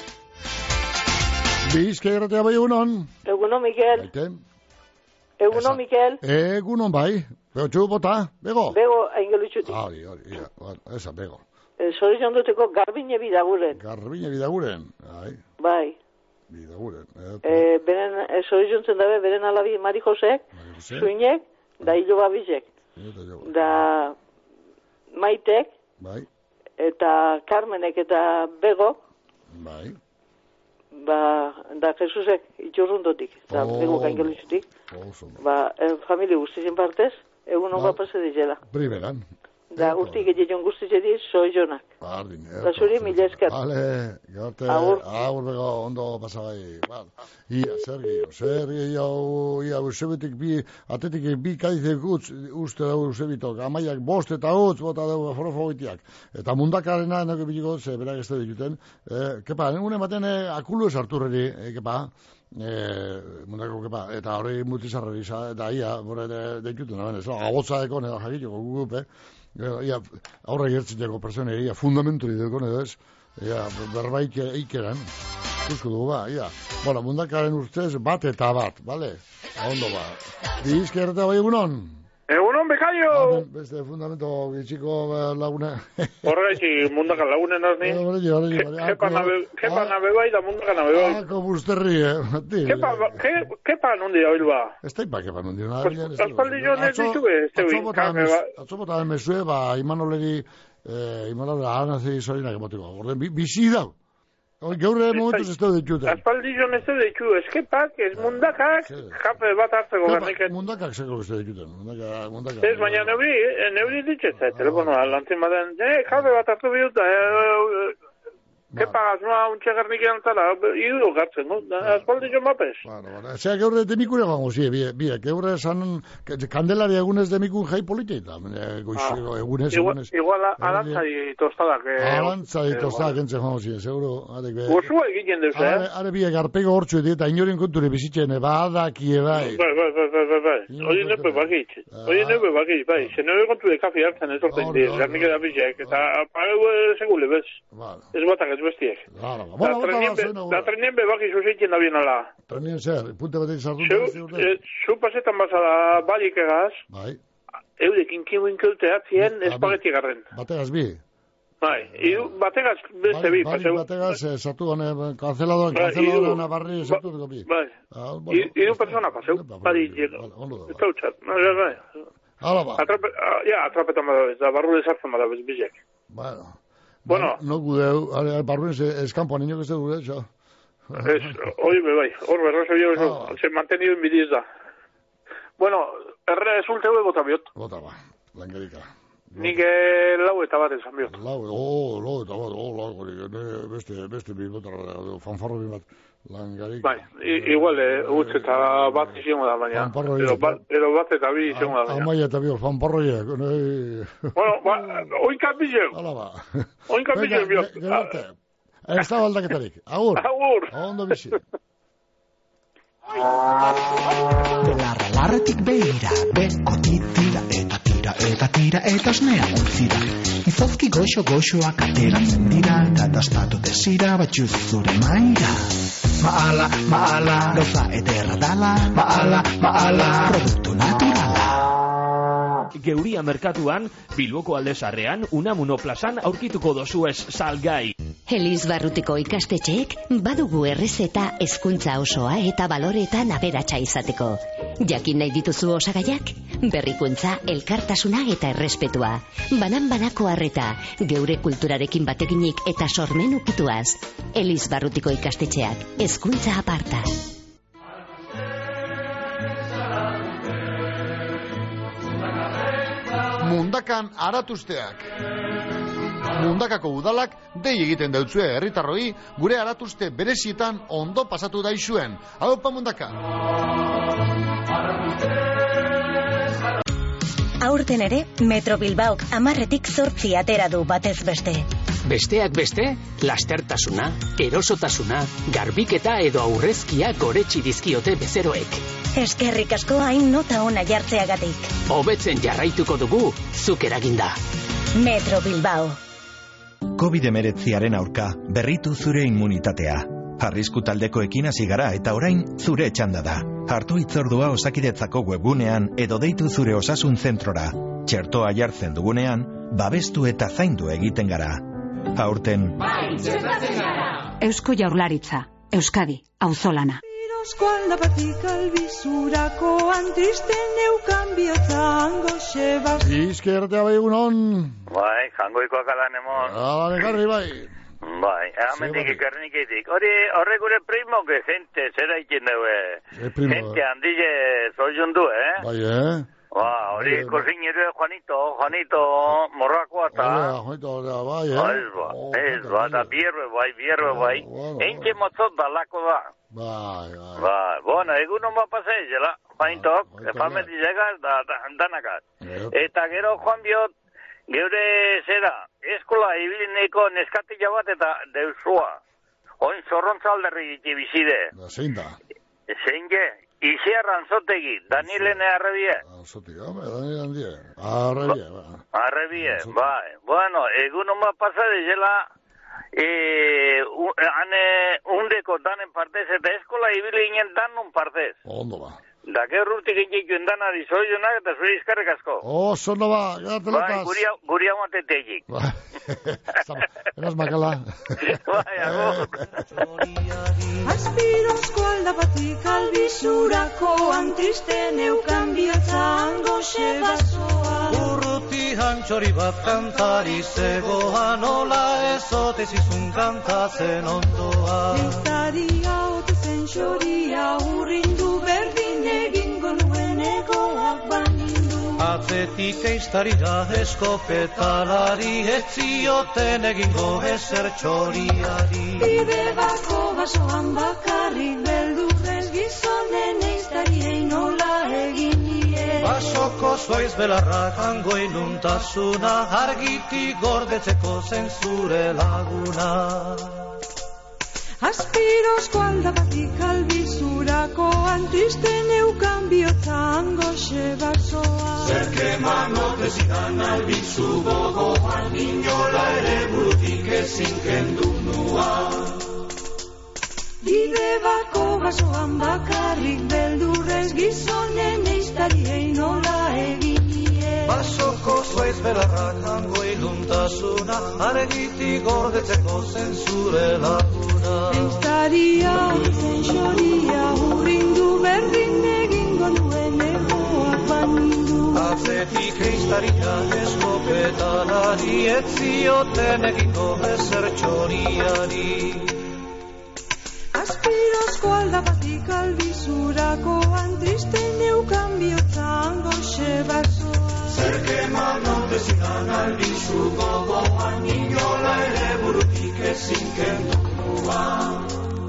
Bizka erratea bai egunon. Egunon, Mikel. Egunon, Mikel. Egunon bai. Beotxu bota, bego. Bego, aingelutxutik. Hori, hori, ja, esa, bego. Zorizan duteko garbine bidaguren. Garbine bidaguren, bai. Bai. Bidaguren. E, beren, zorizan zen dabe, beren alabi Mari Josek, Suinek, da hilo babizek. Da Maitek, bai. Eta Carmenek eta Bego, bai. Ba, da Jesusek itxurrundotik, da oh, Bego gaingelutxutik. Oh, ba, eh, familia guztizien partez, egun hongo apase dizela. Primeran. Da, urtik egiten guztizedi, soi jonak. Bardin, eh. Da, zuri, mila esker. Vale, garte, agur, agur bego, ondo pasagai. Ia, Sergio, Sergio, jau, ia, usebetik bi, atetik bi kaizek utz, uste dago usebitok, amaiak bost eta utz, bota dago afrofogoitiak. Eta mundakarena, nago bitiko, ze, berak ez da dituten. Eh, kepa, nengune baten, eh, akulu ez harturreri, eh, kepa. Eh, mundako kepa, eta hori mutizarreri, eta ia, bore, deituten, de, de, agotza eko, nera jakiteko, gugupe. Ia, aurra gertziteko personei, ia, fundamenturi deko, edo ez, ia, berbaik eikeran, ikusko dugu, ba, ia. Bueno, mundakaren ustez, bat eta bat, bale? Ondo, ba. Bizka erreta bai egunon? Egunon, bekaio! Beste fundamento gitxiko lagune. Horregaiti, mundakan lagunen azni. Horregaiti, horregaiti. Kepa nabe bai da mundakan nabe bai. Ako busterri, eh? Kepa nundi da bilba. Ez da ipa kepa nundi. Azpaldi joan ez ditue, ez tegu. Atzopota mesue, ba, Imanoleri, Imanoleri ahanazi zorinak emotiko. Orden, bizi dau. Gaurre momentuz ez da ditute. Aspaldi joan ez da ditu, eskepak, ez mundakak, jape bat hartzeko garniken. Mundakak zeko ez da dituten. Ez, baina neuri, neuri ditzetza, telefonoa, lantzen baden, eh, jape bat hartu bihuta, kepa gaznoa untxe garniken zara, idu gartzen, no? Aspaldi joan mapes. Zea, gaurre demikure gango zie, biek, gaurre zan, kandelari egunez demikun jai politeita, egunez, egunez. Igual, alantzai tostadak. Alantzai tostadak entzen gango zie, seguro. Gozua egiten duz, eh? Are biek, arpego hortzu eta inoren konture bizitzen, badakie bai. Bai, bai, bai, bai, bai. Hori nepe bakit, hori nepe bakit, bai. Se nebe konture kafi hartzen ez orten dir, garnik edabizek, eta pageu segule, bez? Ez batak ez bestiek. Da trenien bebaki zuzeitzen da bienala. Trenien zer, punte batek sartu. Zu pasetan bazala balik egaz, eudekin kimuin keuteatzien espageti garren. Bategaz bi? Bai, bategaz beste bi. Bategaz sartu gane, kanceladoan, kanceladoan barri sartu dugu bi. Bai, idu persona paseu, badi llego. Eta utxat, bai. Hala ba. Ja, atrapetan badabez, da barru desartzen badabez bizek. Bueno. Bueno. No gudeu, barruen eskampoan inok ez dugu, eh, jo. Ez, hori be bai, hor berroso jo, eso, se mantenido en bidiz da. Bueno, erre esulteu egota biot. Gota ba, langerika. Nik lau eta bat esan biot. Lau, oh, lau eta bat, oh, lau, beste, beste bi bat, fanfarro bi bat, langerika. Bai, igual, utz eta bat izango da, baina. Edo bat eta bi izango da, baina. Amaia eta bi, fanfarroiek. Bueno, oinkat bizeu. Hala ba. Oinkat bizeu biot. Gerarte. Ez da baldaketarik. Agur. Agur. Ondo bizi. Larra larretik behira, beko titira eta tira eta tira eta osnea utzira. Izozki goxo goxoak ateratzen dira, eta dastatu desira batxuz zure maira. Maala, maala, gauza ederra dala, maala, maala, produktu naturala. Geuria merkatuan, Bilboko aldezarrean, Unamuno plazan aurkituko dozuez salgai. Elizbarrutiko ikastetxeek badugu errezeta hezkuntza osoa eta baloreetan aberatsa izateko. Jakin nahi dituzu osagaiak? Berrikuntza, elkartasuna eta errespetua. Banan-banako harreta, geure kulturarekin bateginik eta sormen ukituaz. Elizbarrutiko ikastetxeak, hezkuntza aparta. Mundakan aratuzteak. Mundakako udalak dei egiten dautzue herritarroi gure aratuzte berezietan ondo pasatu daizuen. Aupa Mundaka! Aurten ere, Metro Bilbaok amarretik zortzi atera du batez beste. Besteak beste, lastertasuna, erosotasuna, garbiketa edo aurrezkia goretsi dizkiote bezeroek. Eskerrik asko hain nota ona jartzeagatik. Hobetzen jarraituko dugu, zuk eraginda. Metro Bilbao. covid hemeretziaren aurka, berritu zure immunitatea. Arrisku taldekoekin hasi gara eta orain zure txanda da. Hartu hitzordua Osakidetzako webgunean edo deitu zure osasun zentrora. Txertoa jartzen dugunean, babestu eta zaindu egiten gara. Aurten... Bai, txertatzen gara! Eusko Jaurlaritza, Euskadi, auzolana. Eskualda batik albizurako antristen neukan bihotzan goxe bas. Izkertea bai egunon. Bai, jangoikoak alan emon. Alan ekarri bai. Bai, amendik ikarniketik. Hori, horre gure primo, que gente, zera ikin deue. Gente handile zoiundu, eh? Bai, eh? Ba, hori kozinero Juanito, Juanito morrakoa eta... Juanito, bai, eh? Ez ba, ez ba, eta bierbe bai, bierbe bai. Eintxe motzot dalako da. Bai, bai. Bai, bueno, egun hon bat pasei, jela, Juanitok, efameti llegaz, da, danakaz. Eta gero Juan biot, geure zera, eskola ibilineko neskatila bat eta deusua. Oin zorrontza alderri giti bizide. Da, zein da? Zein ge? Ixia Ranzotegi, Danielene Arrebie. Ranzotegi, Daniel Andie. Arrebie, ba. Arrebie, bai. Bueno, egun hon bat pasade, jela, eh, ane undeko danen partez, eta eskola ibili ginen danun partez. Ondo ba. Da, gero urtik egin dana dizoionak eta zure izkarrik asko. Oh, zondo ba, gatelataz. Bai, guri hau matetegik. Eraz makala. Bai, agur. Aspirozko aldapatik albizurako antristen eukan bihotzan goxe basoa. Urruti hantxori bat kantari zegoan, nola ezotez izun kantazen ondoa. Eiztaria otezen xoria urrindu berdin egingo nuen egoak banindu. Atzetik eiztarira eskopetalari etzioten egingo ezer txoriari. Bide bako basoan bakarrik beldurrez gizonen eiztariei nola egin nie. Basoko zoiz belarrak hango inuntasuna, argitik gordetzeko zen zure laguna. Aspirozko aldapatik albizurako antristen eukan bihotzan goxe basoa. Zerke manote zidan albizu gogoan, inola ere burutik ezin kendu nua. Bide bako basoan bakarrik beldurrez gizonen eiztariei nola egin nie. Basoko zuaiz belarrak hango iluntasuna, argitik gordetzeko zen zure laguna. Eiztaria zen xoria urrindu berdin egingo nuen egoak banindu. Atzetik Aurretik eiztaria eskopetalari, ez zioten egiko ezer txoriari. Aspirozko aldapatik albizurakoan, triste neukan bihotzan goxe basoa. Zerkeman ondezidan albizu gogoan, inola ere burutik ezin kendu nuan.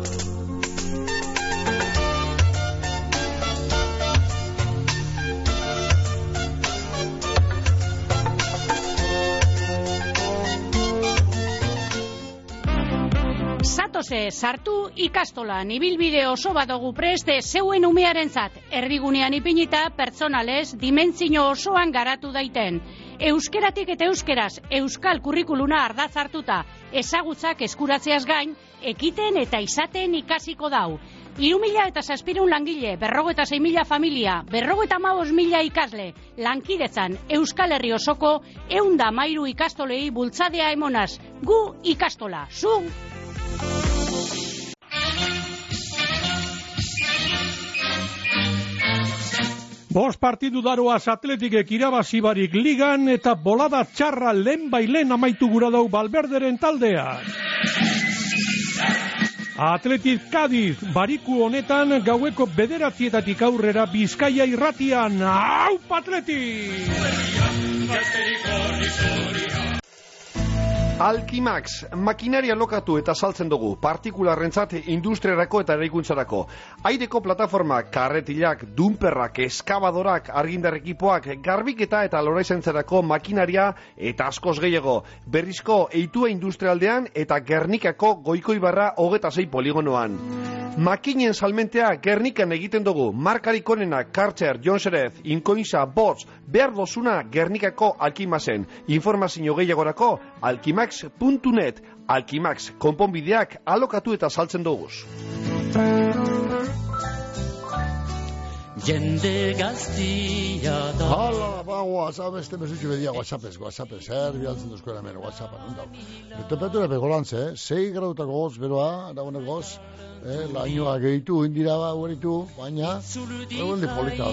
Zatose, sartu ikastolan, ibilbide oso badogu preste zeuen umearentzat, erdigunean ipinita pertsonalez, dimentsio osoan garatu daiten. Euskeratik eta euskeraz, euskal kurrikuluna ardaz hartuta, ezagutzak eskuratzeaz gain, ekiten eta izaten ikasiko dau. Hiru mila eta zazpirun langile, berrogeta sei mila familia, berrogeta hamabost mila ikasle, lankidetzan Euskal Herri osoko ehunda hamairu ikastolei bultzadea emonaz. Gu ikastola, zu! Bost partidu daroaz Atletikek irabazi barik ligan eta bolada txarra lehen bailen amaitu gura dau Valverderen taldeak. Atletik Cadiz bariku honetan gaueko bederatzietatik aurrera Bizkaia irratian. Aupa Atletik! Alkimax, makinaria lokatu eta saltzen dugu, partikularrentzat industriarako eta eraikuntzarako. Aireko plataformak, karretilak, dumperrak, eskabadorak, argindar ekipoak, garbiketa eta loraizentzarako makinaria eta askoz gehiago. Berrizko eitua industrialdean eta Gernikako Goikoibarra hogeta sei poligonoan. Makinen salmentea Gernikan egiten dugu, markarik onena, Karcher, Jonserez, Inkoinza, Bots, behar dozuna Gernikako Alkimaxen. Informazio gehiagorako, alkimax puntu net, Alkimax, konponbideak alokatu eta saltzen duguz. Jende gaztia da. Hala, ba, WhatsApp, este mesutxu bedia, WhatsAppez, WhatsAppez, zer bialtzen duzko eramen, WhatsAppan, ondau. Temperatura begolantze, eh? sei grautako goz, beroa, dagoenak goz, eh? lainoa gehitu, indira ba, gueritu, baina, egon di polita,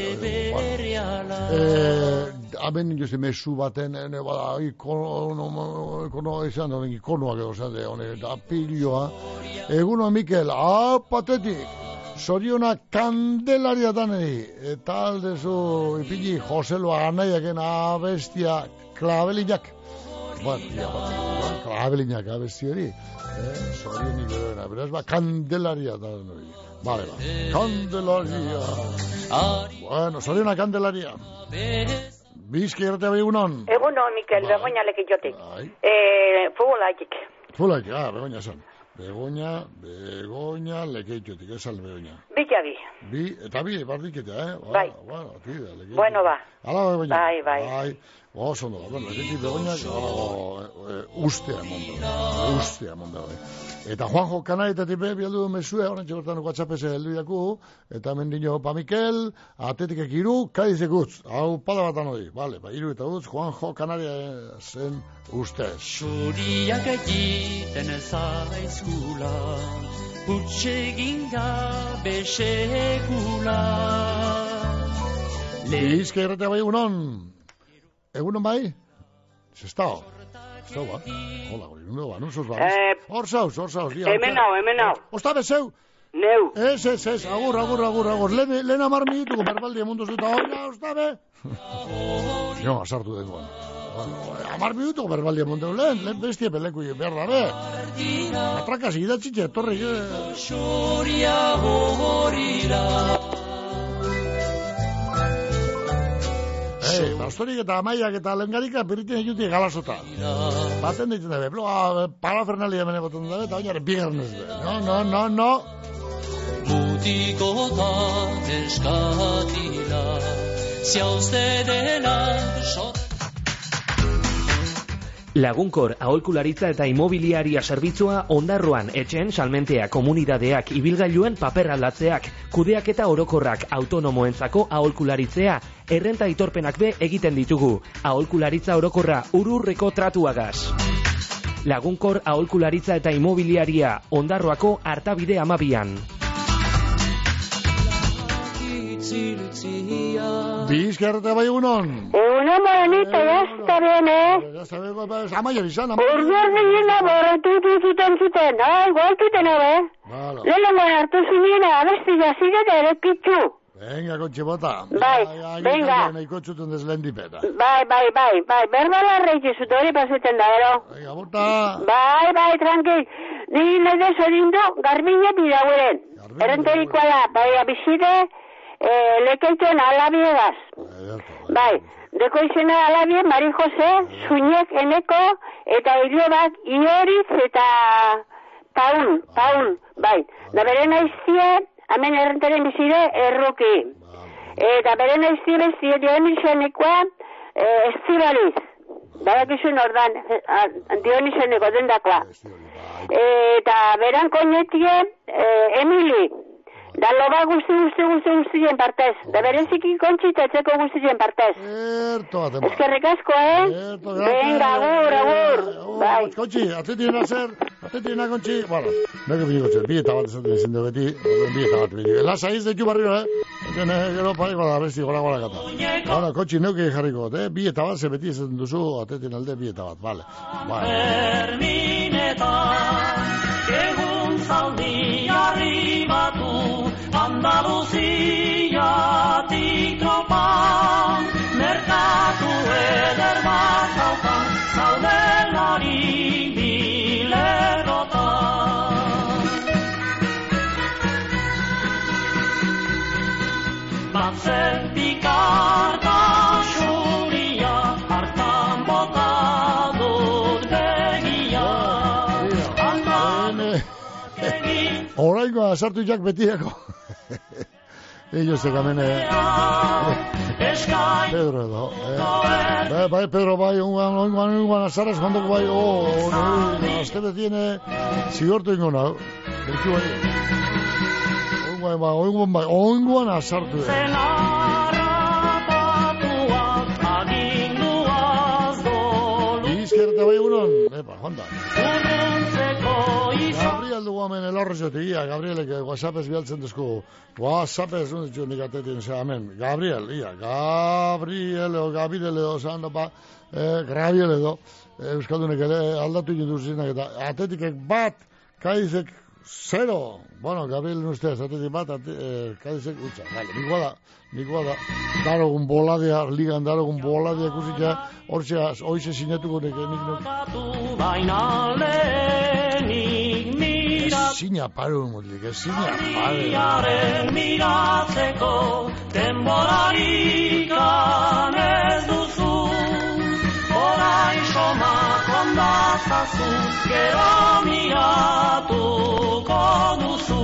eh, aben ninduze mesu baten, ene, bada, ikono, ikono, izan, honen ikonoak edo, zan, honen, da pilioa, eguno, Mikel, apatetik, Zorionak Kandelaria danei, eta aldezu ipini Joseloa anaiaken abestia klabelinak. Bueno, ya, bueno, klabelinak abesti hori. Eh, Zorionik beroena, beraz, ba, Kandelaria danei. Vale, ba, Kandelaria. Bueno, Zorionak Kandelaria. Bizki erratea begunon. Egunon, Mikel, Begoña lekitxotik. Eh, futbolaitik. Futbolaitik, ah, Begoña son. Begoña, Begoña, lekeitxotik, ez al Begoña. Bika bi. Bi, eta bi, bardiketa, eh? Ba, bai. Bueno, tira, lekeitxotik. Bueno, ba. Ala, Begoña. Bai, bai. Bai, oso ondo, bueno, lekeitxotik Begoña, oh, e, ustea mondo, ustea mondo, eh. Eta Juanjo Kanaetatik be, bialdu mesue, horren txekortan WhatsAppez heldu jaku, eta mendino pa Mikel, Atletikek iru, Kadizek utz, hau pada batan hori, vale, ba, iru eta utz, Juanjo Kanaria zen ustez. Zuriak egiten zaizkula, hutsegin gabe sekula. Lehizke erratea bai egunon, egunon bai? Zestao. Zau, ba? Hola, hori, nundo, ba, nuzos, ba? Hor zauz, hor zauz. Hemen hau, hemen hau. Ostabe, zeu? Neu. Ez, ez, ez, agur, agur, agur, agur. Lehen amar minutuko berbaldi emunduz dut, hola, ostabe? Jo, asartu dengoan. Amar minutuko berbaldi emunduz, lehen, lehen bestia peleku behar da, be? Atrakaz, idatzitxe, torri, eh? Xoria gogorira. Ei, bastorik eta amaiak eta lengarika perriten egutik galasota. Baten ditzen dabe, bloa, parafernalia mene botan dabe, eta bainare bigarnez be. No, no, no, no. Mutiko da eskatila, ziauzte denak sot. Lagunkor, aholkularitza eta imobiliaria zerbitzua Ondarroan, etxen, salmentea, komunidadeak, ibilgailuen paper aldatzeak, kudeak eta orokorrak, autonomoentzako aholkularitzea, errenta aitorpenak be egiten ditugu. Aholkularitza orokorra ururreko tratuagaz. Lagunkor, aholkularitza eta imobiliaria Ondarroako Artabide amabian. Itziltzia Bizkarrete bai egunon. Egunon, morenito, ya está bien, eh? Ya está bien, amaia bizan. Urduan nilina borretutu zuten zuten. Ah, igual zuten, eh? Lehenengo hartu zinena, abesti jazigeta ere pitzu. Venga, Conchibota. Bai, venga. Ikotxutun deslendipeta. Bai, bai, bai, bai. Berbala reitxizut hori pasuten da, ero? Venga, bota. Bai, bai, tranquil. Nire nahi zorindu, garbine bidauren. Errenterikoa da, bai, abizide, eh, lekeituen alabiegaz. Bai, deko izena alabie, Mari Jose, Zuinek eneko, eta hilobak Ioriz eta Paun, Paun, bai. Da bere naiztie, hemen errentaren bizide, erruki. Eta bere naiztie bezide Dionisenekoa, Estibaliz. Badakizun ordan, Dioniseneko dendakoa. Eta beran koinetie, Emili. Da loba guzti guzti guzti guztien partez. Da bereziki kontxita etzeko guztien partez. Erto, atema. Eskerrik asko, eh? Erto, gracias. Venga, agur, agur. Bai. Kontxi, atzetien azer, atzetien kontxi. Bueno, neke bini kontxi, bi eta bat esaten ezin dugu beti, bi eta bat bini. Lasa iz deku barrio, eh? Ene, gero paiko da, besti, gola gola kata. Bueno, kontxi, neuke jarriko, eh? Bi eta bat, ze beti esaten duzu, atzetien alde, bi eta bat, vale. Berminetan, egun zaldi arribatu, Andaluziatik tropan, merkatu eder bat zaukan, zaudelari bilerrotan. Batzen pikartasunia, hartan bota dut begia. Oraingoa sartu jak betiako. Ellos se camen Pedro edo. Bai, bai, Pedro bai, unguan, unguan, unguan, azarras jondoko bai, oh, azte betiene zigortu ingo nau. Berki bai. Unguan, bai, unguan, bai, unguan azartu. Izkerta bai unon, epa, jonda. Gabriel dugu hemen elorrezotik, ia, Gabrielek WhatsAppez bialtzen duzku. WhatsAppez, un ditxu nik atetin, ze, hemen. Gabriel, ia, Gabriel, o Gabriel edo, zan, ba, eh, Gabriel edo, Euskaldunek ere aldatu egin duzinak, eta atetikek bat, kaizek zero. Bueno, Gabriel ustez, atetik bat, eh, kaizek utza. Vale, nikoa da, nikoa da. Darogun boladea, ligan darogun boladea kusitza, hortzea, oize sinetuko nik, nik nuk. Zina paru mutik, ez zina paru. Miratzeko denborarik ez duzu, orain somak ondazazu, gero miratuko duzu.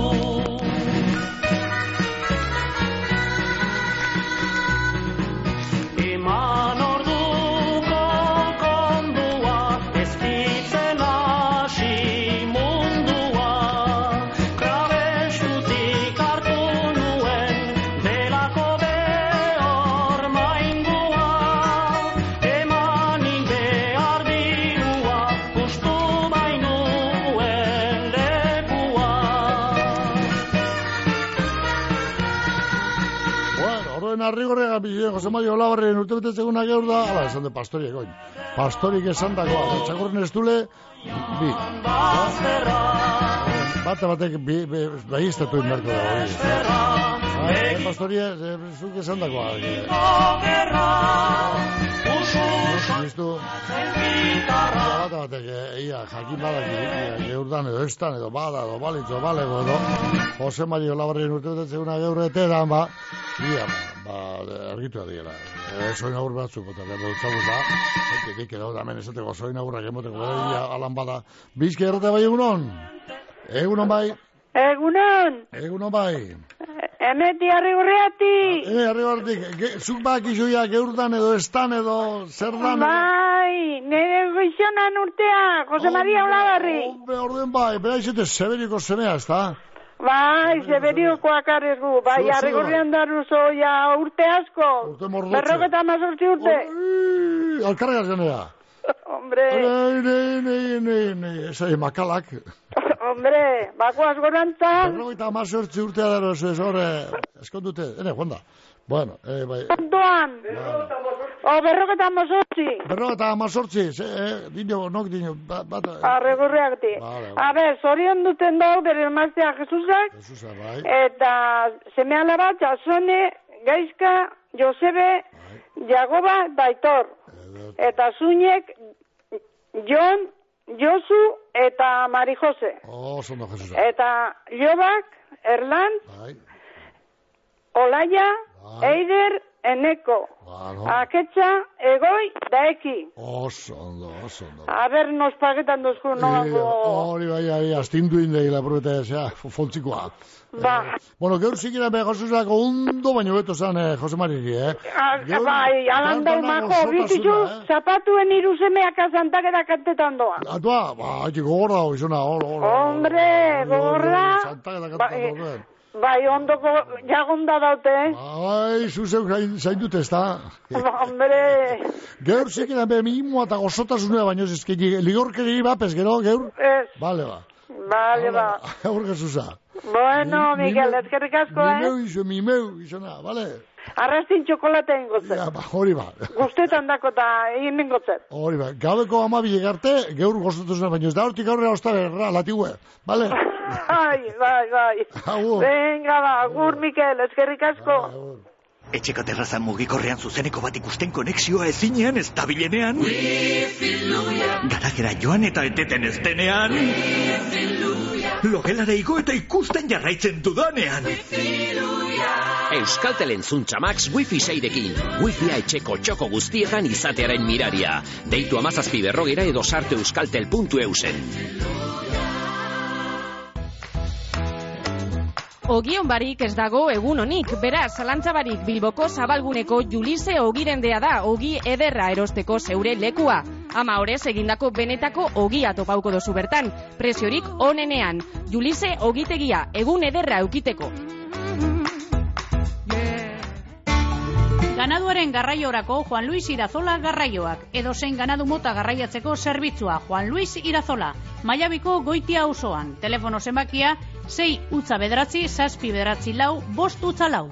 Eman orduko kondua, ez ditzen hasi mundua, krabestutik hartu nuen, belako behor maingua, emanik behar dirua, ustu bainuen lekua. Bueno, horren arrigorrega bizien, Jose Mario Olabarren urte betetzegunak eur da, ala, esan de pastoriek, oin. Pastorik esan dagoa, txakurren ez dule, bi. Bate batek bi, bi, behiztatu inberko da, hori. Ah, pastorie, zuk esan dagoa. Nistu, bate batek, ia, jakin badaki, geurdan edo estan, edo bada, edo balitzo, balego, edo, Jose Mario Olabarren urte betetzegunak eur etedan, ba, ia, ba, argitu adiela. Soin aur batzuk, eta gero dutzaguz da, etik edo da hemen esateko soin aurrak emoteko, bera alan bada. Bizke errate bai egunon? Egunon bai? Egunon! Egunon bai? Emeti arrigurreati! E, arrigurreatik, zuk bak izuia geurdan edo estan edo zer dan edo? Bai, nire goizonan urtea, Jose Maria Olabarri. Hombre, orden bai, bera izete Severiko semea, ez da? Bai, Severiokoak arregu, bai, arrigurrean daruzo, ja, urte asko. Urte mordotxe. Berroketa mazortzi urte. Alkarregaz genea. Hombre. Nei, nei, nei, nei, nei, ez ari makalak. Hombre, bakoaz gorantzan. Berroketa mazortzi urtea daruzo, ez horre, eskondute, ene, Juanda. Bueno, eh, bai. Ondoan. O, berroketa amazortzi. Berroketa amazortzi, eh, dino, nok dino, bat... bat Arregurriak di. Vale, A ber, zorion duten dau, bere emaztea Jesusak. Jesusak, bai. Eta seme alaba, Jasone, Gaizka, Josebe, Jagoba, Baitor. Eta zuinek, Jon, Josu, eta Mari Jose. Oh, zondo Jesusak. Eta Jobak, Erlan, bai. Olaia, bai. Eider, Eneko. Bueno. Aketxa, Egoi, da Eki. Oso, ondo, oso, ondo. A ber, nos pagetan dozku, no? Hori, bai, bai, astindu indei, la probeta, zera, fontzikoa. Ba. Eh, bueno, gaur zikina be Jesusako ondo, baino beto zan, eh, Jose Mariri, eh? Gaur, bai, alanda umako, bizitzu, zapatuen irusemeak azantakera kantetan doa. Atua, ba, haiti gogorra, izuna, holo, holo. Hombre, gogorra. Zantakera kantetan doa. Bai, ondoko jagonda daute. Bai, zuzeu zain dut ez da. Hombre. Gaur zikina be mimoa eta gozotasunea baino zizkini, ligorkeri bapes, gero, gaur? Ez. Bale, ba. Bale, ba. Gaur Jesusa. Bueno, Miguel, ezkerrik asko, eh? Mimeu izo, mimeu izona, bale? Arrastin txokolate ingotzen. Ja, ba, hori ba. Guztetan dako eta egin ingotzen. Hori ba, gabeko amabi egarte, gaur gozotasuna baino ez da, hortik aurrera ostare, latigue, bale? Bai, bai, bai. Venga, ba, agur, Mikel, ezkerrik asko. Etxeko terrazan mugikorrean zuzeneko bat ikusten konexioa ezinean ez dabilenean. Garajera joan eta eteten ez denean. Logelara igo eta ikusten jarraitzen dudanean. Euskaltelen Zuntxamax Wi-Fi seirekin. Wi-Fi-a etxeko txoko guztietan izatearen miraria. Deitu amazazpi berrogera edo sartu euskaltel puntu eusen. Ogion barik ez dago egun honik, beraz, zalantzabarik Bilboko zabalguneko Julise ogirendea da, ogi ederra erosteko zeure lekua. Ama horrez egindako benetako ogia topauko dozu bertan, preziorik onenean. Julise ogitegia, egun ederra eukiteko. Ganaduaren garraiorako Juan Luis Irazola garraioak. Edo zein ganadu mota garraiatzeko zerbitzua Juan Luis Irazola. Maiabiko Goitia auzoan. Telefono zenbakia sei utza bederatzi, zazpi bederatzi lau, bost utza lau.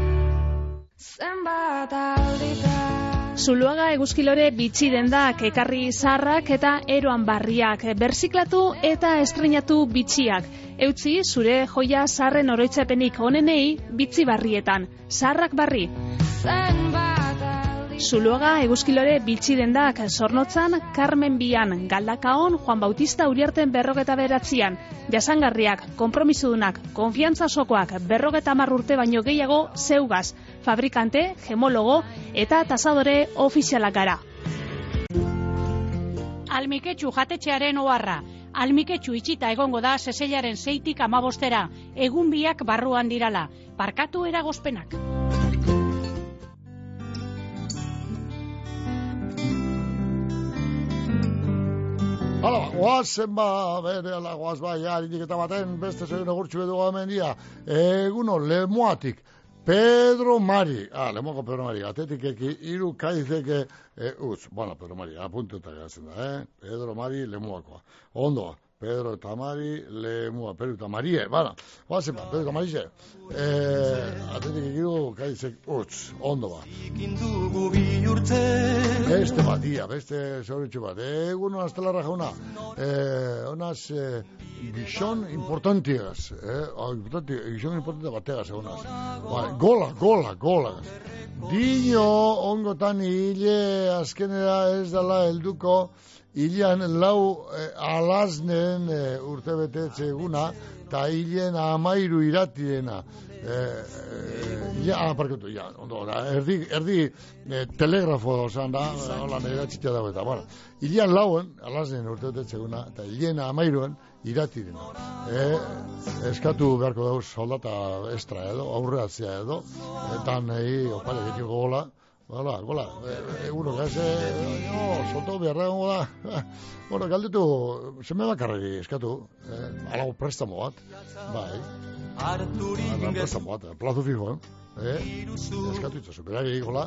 Zuluaga eguzkilore bitxi dendak, ekarri zaharrak eta eroan barriak, berziklatu eta estrenatu bitxiak. Eutzi zure joia zaharren oroitzapenik onenei bitxi barrietan, zaharrak barri. Zuluaga eguzkilore bitxi dendak, Zornotzan, Carmen Bian, Galdakaon, Juan Bautista Uriarten berrogeta beratzian, jasangarriak, konpromisodunak, konfiantza sokoak, berrogeta hamar urte baino gehiago zeugaz, fabrikante, gemologo eta tasadore ofizialak gara. Almiketxu jatetxearen oharra. Almiketxu itxita egongo da seseilaren seitik amabostera, egun biak barruan dirala, parkatu eragozpenak. Hala, guazen ba, bere ala guaz ba, ja, indik eta baten, beste zegoen egurtxu edu gamen dia, eguno, lemoatik, Pedro Mari, ah, lemoako Pedro Mari, atetik eki, iru kaizeke, e, utz, bueno, Pedro Mari, apuntu eta gazten da, eh? Pedro Mari, lemoakoa, ondoa, Pedro eta Mari, lemoa, Pedro eta Marie, bana, guazen ba, Pedro eta Marie, eh, atetik eki iru kaizek, utz, ondo ba. Beste bat, dia, beste zauritxu bat, eguno astelarra jauna, eh, honaz, eh, gizon importantiagaz, eh, importanti, gizon importantia bategaz, egunaz, ba, gola, gola, gola, dino ongotan hile azkenera ez dala helduko, hilean lau eh, alaznen eh, urte betetze eguna, eta hilean amairu iratirena, Eh, eh, ja, parkatu, ja, ondo, da, erdi, erdi eh, telegrafo zan da, hola, nire txitea dago eta, bueno, hilean lauen, alazen urte betetzeguna, eta hilean amairuen iratirena. Eh, eskatu beharko dauz soldata estra edo, aurreatzea edo, eta nahi, opale, getiko gola, gola, gola, eguno, gaze, no, soltau beharra gongo da, bueno, galditu, zeme bakarri eskatu, eh, alago prestamo bat, bai, ala prestamo bat, plazo fijo, eh, eh, eskatu itzazu, berari gola,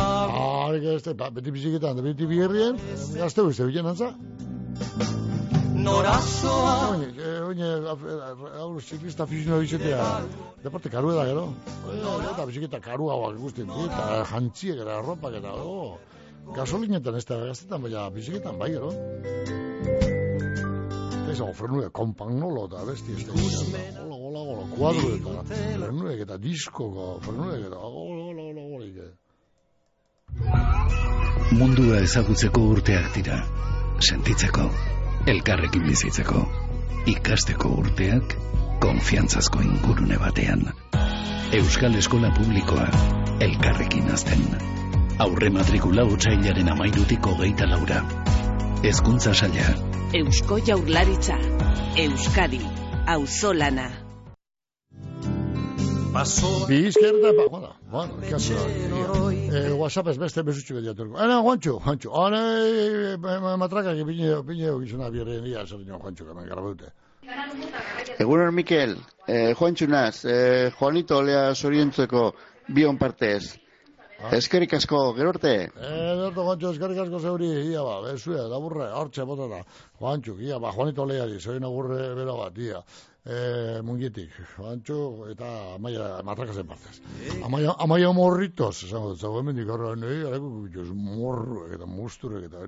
harik ez, beti biziketan, beti biherrien, gazteu izte bilen antza. norazoa. Oine, hau ziklista afizionatu izatea, deporte karua da, gero. Eta biziketa karua hauak ikusten, eta jantziek, eta arropak, eta gasolinetan ez da gaztetan, baina biziketan bai, gero. Ez hau frenue, kompagnolo eta besti ez da. Gola, gola, gola, kuadro eta frenuek eta diskoko frenuek eta gola, gola, gola, gola. Mundua ezagutzeko urteak dira. Sentitzeko, elkarrekin bizitzeko, ikasteko urteak, konfiantzazko ingurune batean. Euskal Eskola Publikoa, elkarrekin hazten. Aurre matrikula otsailaren amairutik hogeita laura. Hezkuntza saila. Eusko Jaurlaritza. Euskadi. Auzolana. Bizkerda, ba, joda, bueno, kasu da. Eh, WhatsApp ez beste besutxu bediaturko. Ana, Juancho, Juancho, ana, matraka, que piñeo, piñeo, gizuna bierren dia, zerino, Juancho, que me garabute. Egunon, Mikel, eh, Juancho naz, eh, Juanito Olea zorientzeko bion partez. Eskerrik asko, gero arte? Eh, gerto, Juancho, eskerrik asko zeuri, ia ba, bezuea, da burre, hortxe botata. Juancho, ia ba, Juanito Oleari, zoin agurre bera bat, ia. Eh, mungitik, Juancho, eta amaia, matrakazen partez. Amaia, amaia morritos, esango dut, zago hemendik horra, nahi, aleko gutxos, morruek eta musturek eta...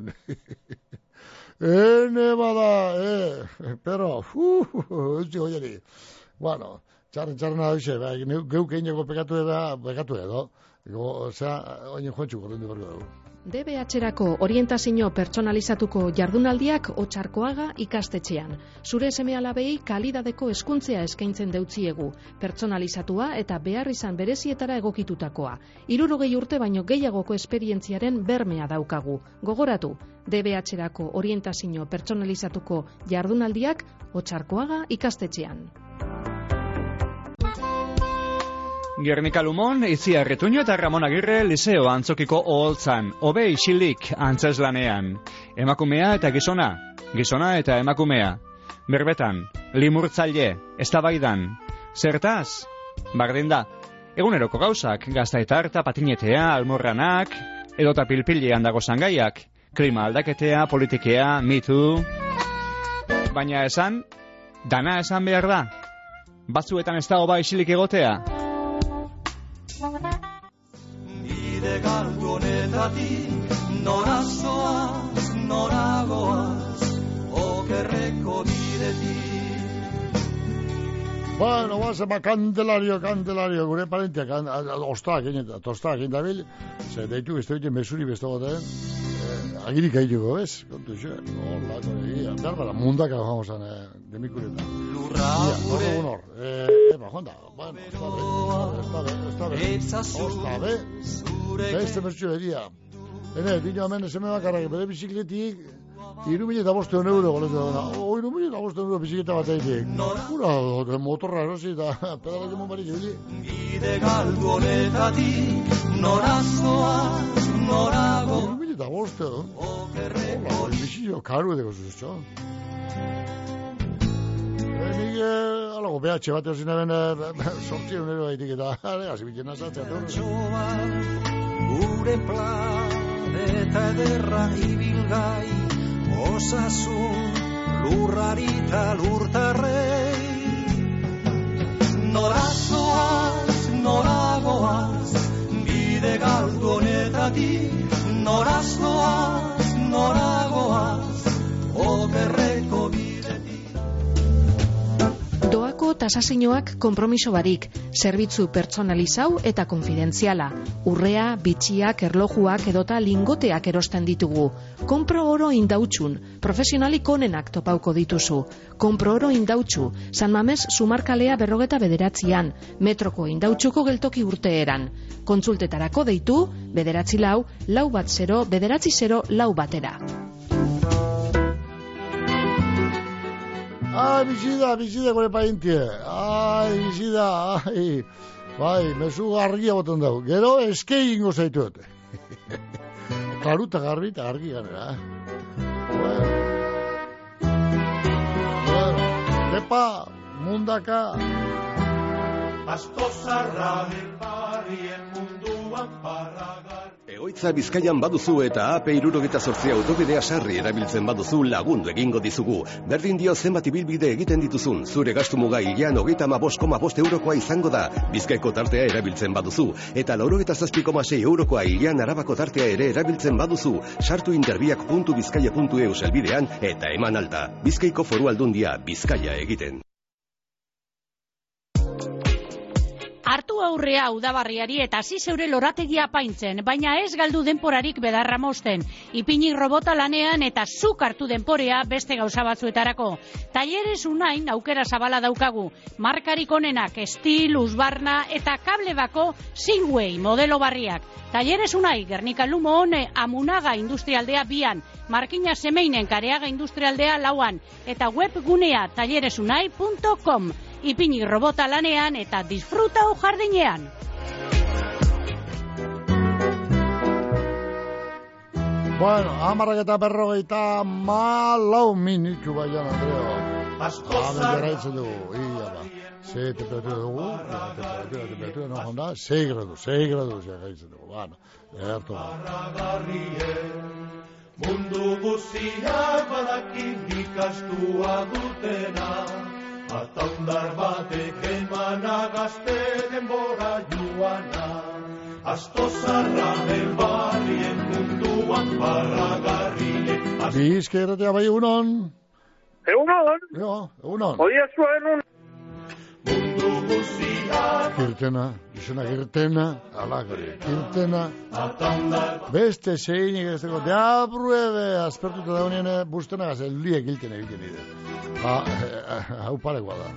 Ene bada, eh, pero, uh, utzi goiari. Bueno, txarren txarren aduxe, geuk eineko pekatu edo, pekatu edo. Osea, oin Juancho, gorrendu berri dugu. D B H-erako orientazio pertsonalizatuko jardunaldiak Otxarkoaga ikastetxean. Zure seme-alabei kalidadeko hezkuntzea eskaintzen deutziegu, pertsonalizatua eta behar izan berezietara egokitutakoa. Hirurogei urte baino gehiagoko esperientziaren bermea daukagu. Gogoratu, D B H-erako orientazio pertsonalizatuko jardunaldiak Otxarkoaga ikastetxean. Gernika Lumon, Itziar Retuño eta Ramon Agirre Liseo Antzokiko oholtzan, hobe isilik antzeslanean. Emakumea eta gizona, gizona eta emakumea. Berbetan, limurtzaile, eztabaidan. Zertaz? Bardin da, eguneroko gauzak, gazta eta harta patinetea, almorranak, edota pilpilean dago zangaiak, klima aldaketea, politikea, mitu. Baina esan, dana esan behar da. Batzuetan ez da hoba isilik egotea. Bide galdu honetatik norazoaz, noragoaz, okerreko bidetik. Bueno, guaz, ema kandelario, kandelario, gure parentia, kan, ostak, egin, tostak, egin dabil, ze deitu, ez deitu, mesuri beste goten, eh, agirik egituko, ez? Kontu xe, hola, konegia, berbara, mundaka, jamosan, eh, demikureta. Lurra gure. Hor, hor, eh, eba, jonda, bueno, está be, está be, está be, está be, beste mertxu egia. Hene, dino hemen, eseme bakarrak, bere bizikletik, irumile eta bosteun euro, goletu da, o, irumile eta bosteun euro bizikleta bat egiteik. Ura, motorra erosi eta pedalak emon barik ebili. Bide galdu honetatik, norazoaz, norago. Irumile eta bosteun. Hola, bizillo, karu edeko zuzutxo. Nik, alago, behatxe bat eusin eben, sortzi egunero gaitik eta, hasi bitzen nazatzea. Gure planeta ederra ibilgai, osasun lurrari eta lurtarrei. Norazoaz, noragoaz, bide galdu honetatik, norazoaz, noragoaz, okerreko bidetik. Doako tasazioak konpromiso barik, zerbitzu pertsonalizau eta konfidentziala. Urrea, bitxiak, erlojuak edota lingoteak erosten ditugu. Kompro oro indautxun, profesionalik onenak topauko dituzu. Kompro oro indautxu, San Mames Zumarkalea berrogeta bederatzian, metroko indautxuko geltoki urteeran. Kontsultetarako deitu, bederatzi lau, lau bat zero, bederatzi zero, lau batera. Ai, bizida, bizida gure paintie. Ai, bizida, ai. Bai, mezu argia boten dago. Gero eskei ingo zaituet. Klaruta garbi eta argi ganera. Bueno. Bueno. Lepa, mundaka. Asko zarra herbarien munduan paragar. Egoitza Bizkaian baduzu eta A P hirurogeita zortzi autobidea sarri erabiltzen baduzu lagundu egingo dizugu. Berdin dio zenbat ibilbide egiten dituzun, zure gastu muga hilean hogeita hamabost koma bost eurokoa izango da. Bizkaiko tartea erabiltzen baduzu, eta laurogeita zazpi koma sei eurokoa hilean Arabako tartea ere erabiltzen baduzu. Sartu interbiak puntu bizkaia puntu eus helbidean eta eman alta. Bizkaiko Foru Aldundia, Bizkaia egiten. Hartu aurrea udabarriari eta hasi zeure lorategia apaintzen, baina ez galdu denporarik bedarra mozten. Ipini robota lanean eta zuk hartu denporea beste gauza batzuetarako. Talleres Unain aukera zabala daukagu. Markarik onenak, Estil, Uzbarna eta kable bako Singway modelo barriak. Talleres Unai, Gernika Lumon, Amunaga Industrialdea bian, Markina Semeinen Kareaga Industrialdea lauan, eta webgunea talleresunai punto com. Ipini robota lanean eta disfrutau jardinean. Bueno, amarrak eta berrogeita malau minutu baian, Andreo. Amen jarraitzen dugu, ia ba. Ze temperatura dugu, temperatura, temperatura, no honda, sei gradu, sei gradu jarraitzen dugu, bueno, erto. Mundu guztiak badakin ikastua dutena, ataundar batek emana gazte denbora joana. Asto zarra elbarrien munduan barragarrien. Bizkairatea bai egunon. Egunon. Jo, egunon. Odia zuen un. Mundu guztiak. Kirtena, izena kirtena, alakari, kirtena. Beste zeinik ez dago, dea pruebe, aspertuta daunien bustena gaz, eldiek hilten egiten ide. Ha, hau parekoa da.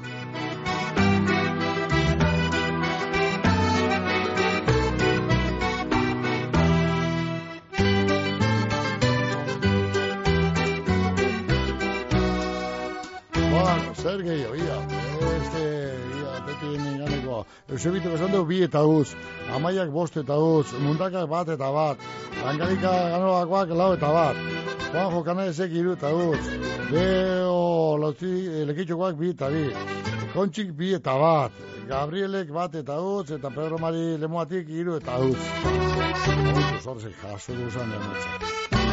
Bueno, zer gehiago, ia. Este, ia, beti enganeko. Eusebito esan dugu bi eta uz. Amaiak bost eta uz. Mundakak bat eta bat. Langarika ganolakoak lau eta bat. Juanjo Kanadezek iru eta uz. Leo Lekitxokoak bi eta bi. Kontxik bi eta bat. Gabrielek bat eta uz. Eta Pedro Mari Lemoatik iru eta uz. Oito zorzek jaso duzan denutzen.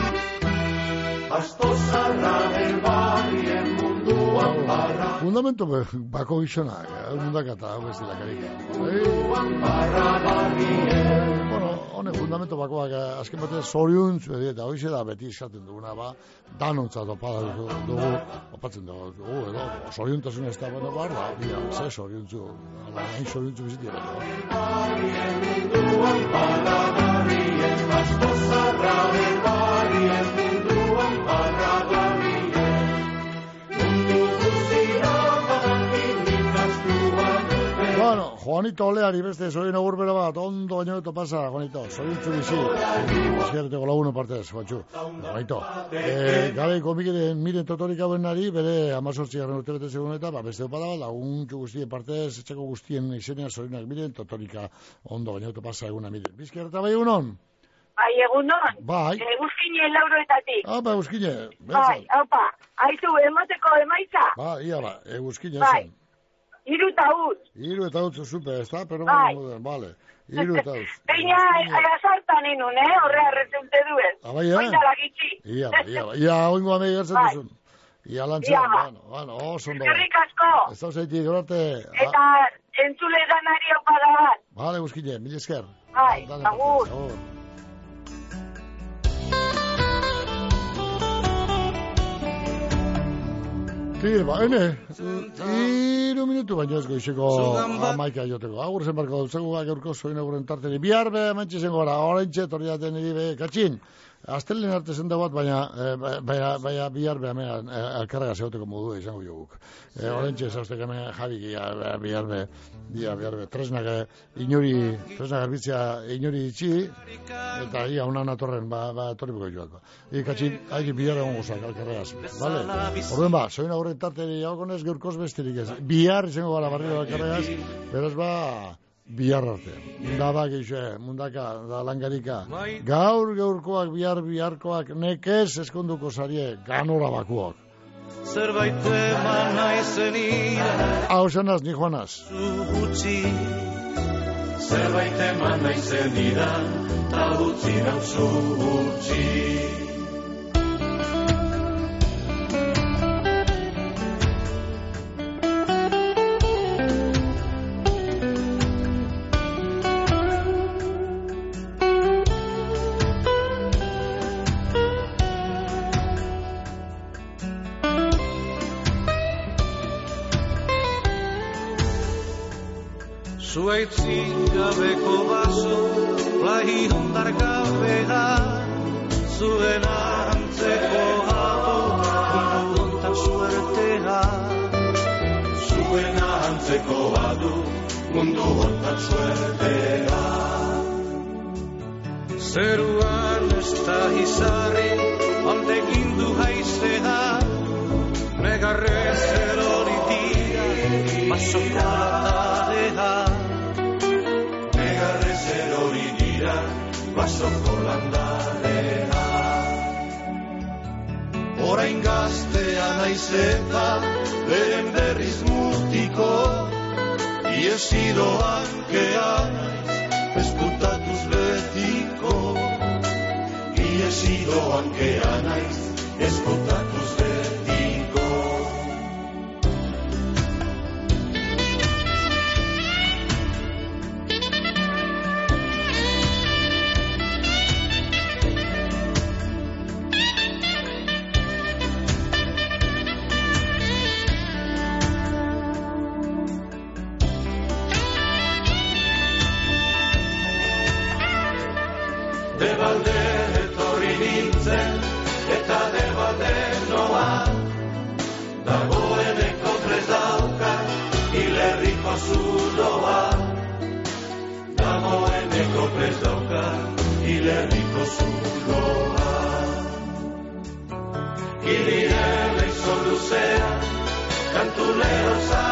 Asto zarra elbarrien munduan barra. Fundamento bako gizonak, mundakata, hau ez dira karika. Munduan barragarrien. Bueno, honek fundamento bakoak azken batez zoriuntzu edo eta hoize da beti esaten duguna ba, danontza topada dugu, opatzen dugu, edo, zoriuntasun ez da, bueno, bar da, bia, ze zoriuntzu, ala, hain zoriuntzu bizitia. Munduan barragarrien, asto zarra elbarrien munduan barragarrien. Mundu guztiak badakin ikastua dutena. Bueno, Juanito Oleari beste zorin agurbera bat, ondo baino eto pasa, Juanito, zorintzu bizi. Eskerteko laguno partez, Juancho. Juanito. Eh, gabe komikeren miren totorik hauen nari, bere amazortzi garren urte bete segun eta, ba, beste opa da, laguntxu guztien partez, etxeko guztien izenean zorinak miren, totorika ondo baino eto pasa eguna miren. Bizkerta bai egunon? Bai, egunon. Bai. Eguzkine lauroetatik. Ah, ba, eguzkine. Bai, haupa. Aizu, emoteko emaitza. Ba, ia ba, eguzkine bai. esan. Iru eta utz. Iru eta utz, supe, ez da? Pero bai. Vale. Iru eta utz. Peina, azartan inun, eh? Horre arretunte duen. Ah, bai, eh? Oita lagitxi. Ia, ba, ia, ba. Ia, oingo amei gertzen bai. duzun. Ia lantzea, bueno, bueno, oso ondo. Eskerrik asko. Ez da usaitik, gorate. Eta entzule danari opada bat. Vale, eguzkine, mil esker. Bai, agur. Agur. Tira, ba, ene, iru minutu baino ez goizeko amaika joteko. Agur zen barko dutzagu gaurko zoin aguren tarteri. Bihar be amantxe zen gora, oraintxe torriaten iribe, katxin. Aztelen arte zen da bat, baina, baina, baina bihar be amean elkarraga zeoteko modu izango joguk. Oraintxe zauztek amean jabik, bihar be, bihar be, tresnak inori, tresnak erbitzia inori itxi, eta ia unan atorren, ba, ba, torripeko joat, ba. Ikatxin, haiki bihar egon gozak, elkarragaz, bale? Orduen ba, zoin aguren tarteri jagokonez gaurkoz besterik ez. Bihar izango gara barrio elkarragaz, beraz ba, bihar arte. Dada geixue, mundaka, da langarika. Gaur gaurkoak, bihar biharkoak, nekez eskonduko zarie, ganora bakuak. Zerbait eman naizen ira. Hau zenaz, ni joanaz. Zugutxi, zerbait eman nahi zenidan, ta utzi nauzu utzi. Zuaitzik gabeko baso, plai hondar gabea, zuen antzeko hau, mundu hontan suertea. Zuen antzeko badu, mundu hontan suertea. Zeruan ez da izarri, ondekin du haizea, negarrez erori tira, basoko landarea. Negarrez erori dira, basoko landarea. Orain gaztea naiz eta, lehen berriz mutiko, iesi doankea naiz, eskutatuz betiko. Iesi doankea naiz, eskutatuz betiko. Debalde etorri nintzen, eta debalde noa, dagoeneko prest dauka, hilerriko zuloa. Dagoeneko prest dauka, hilerriko zuloa. Irirela izan luzea, kantulero za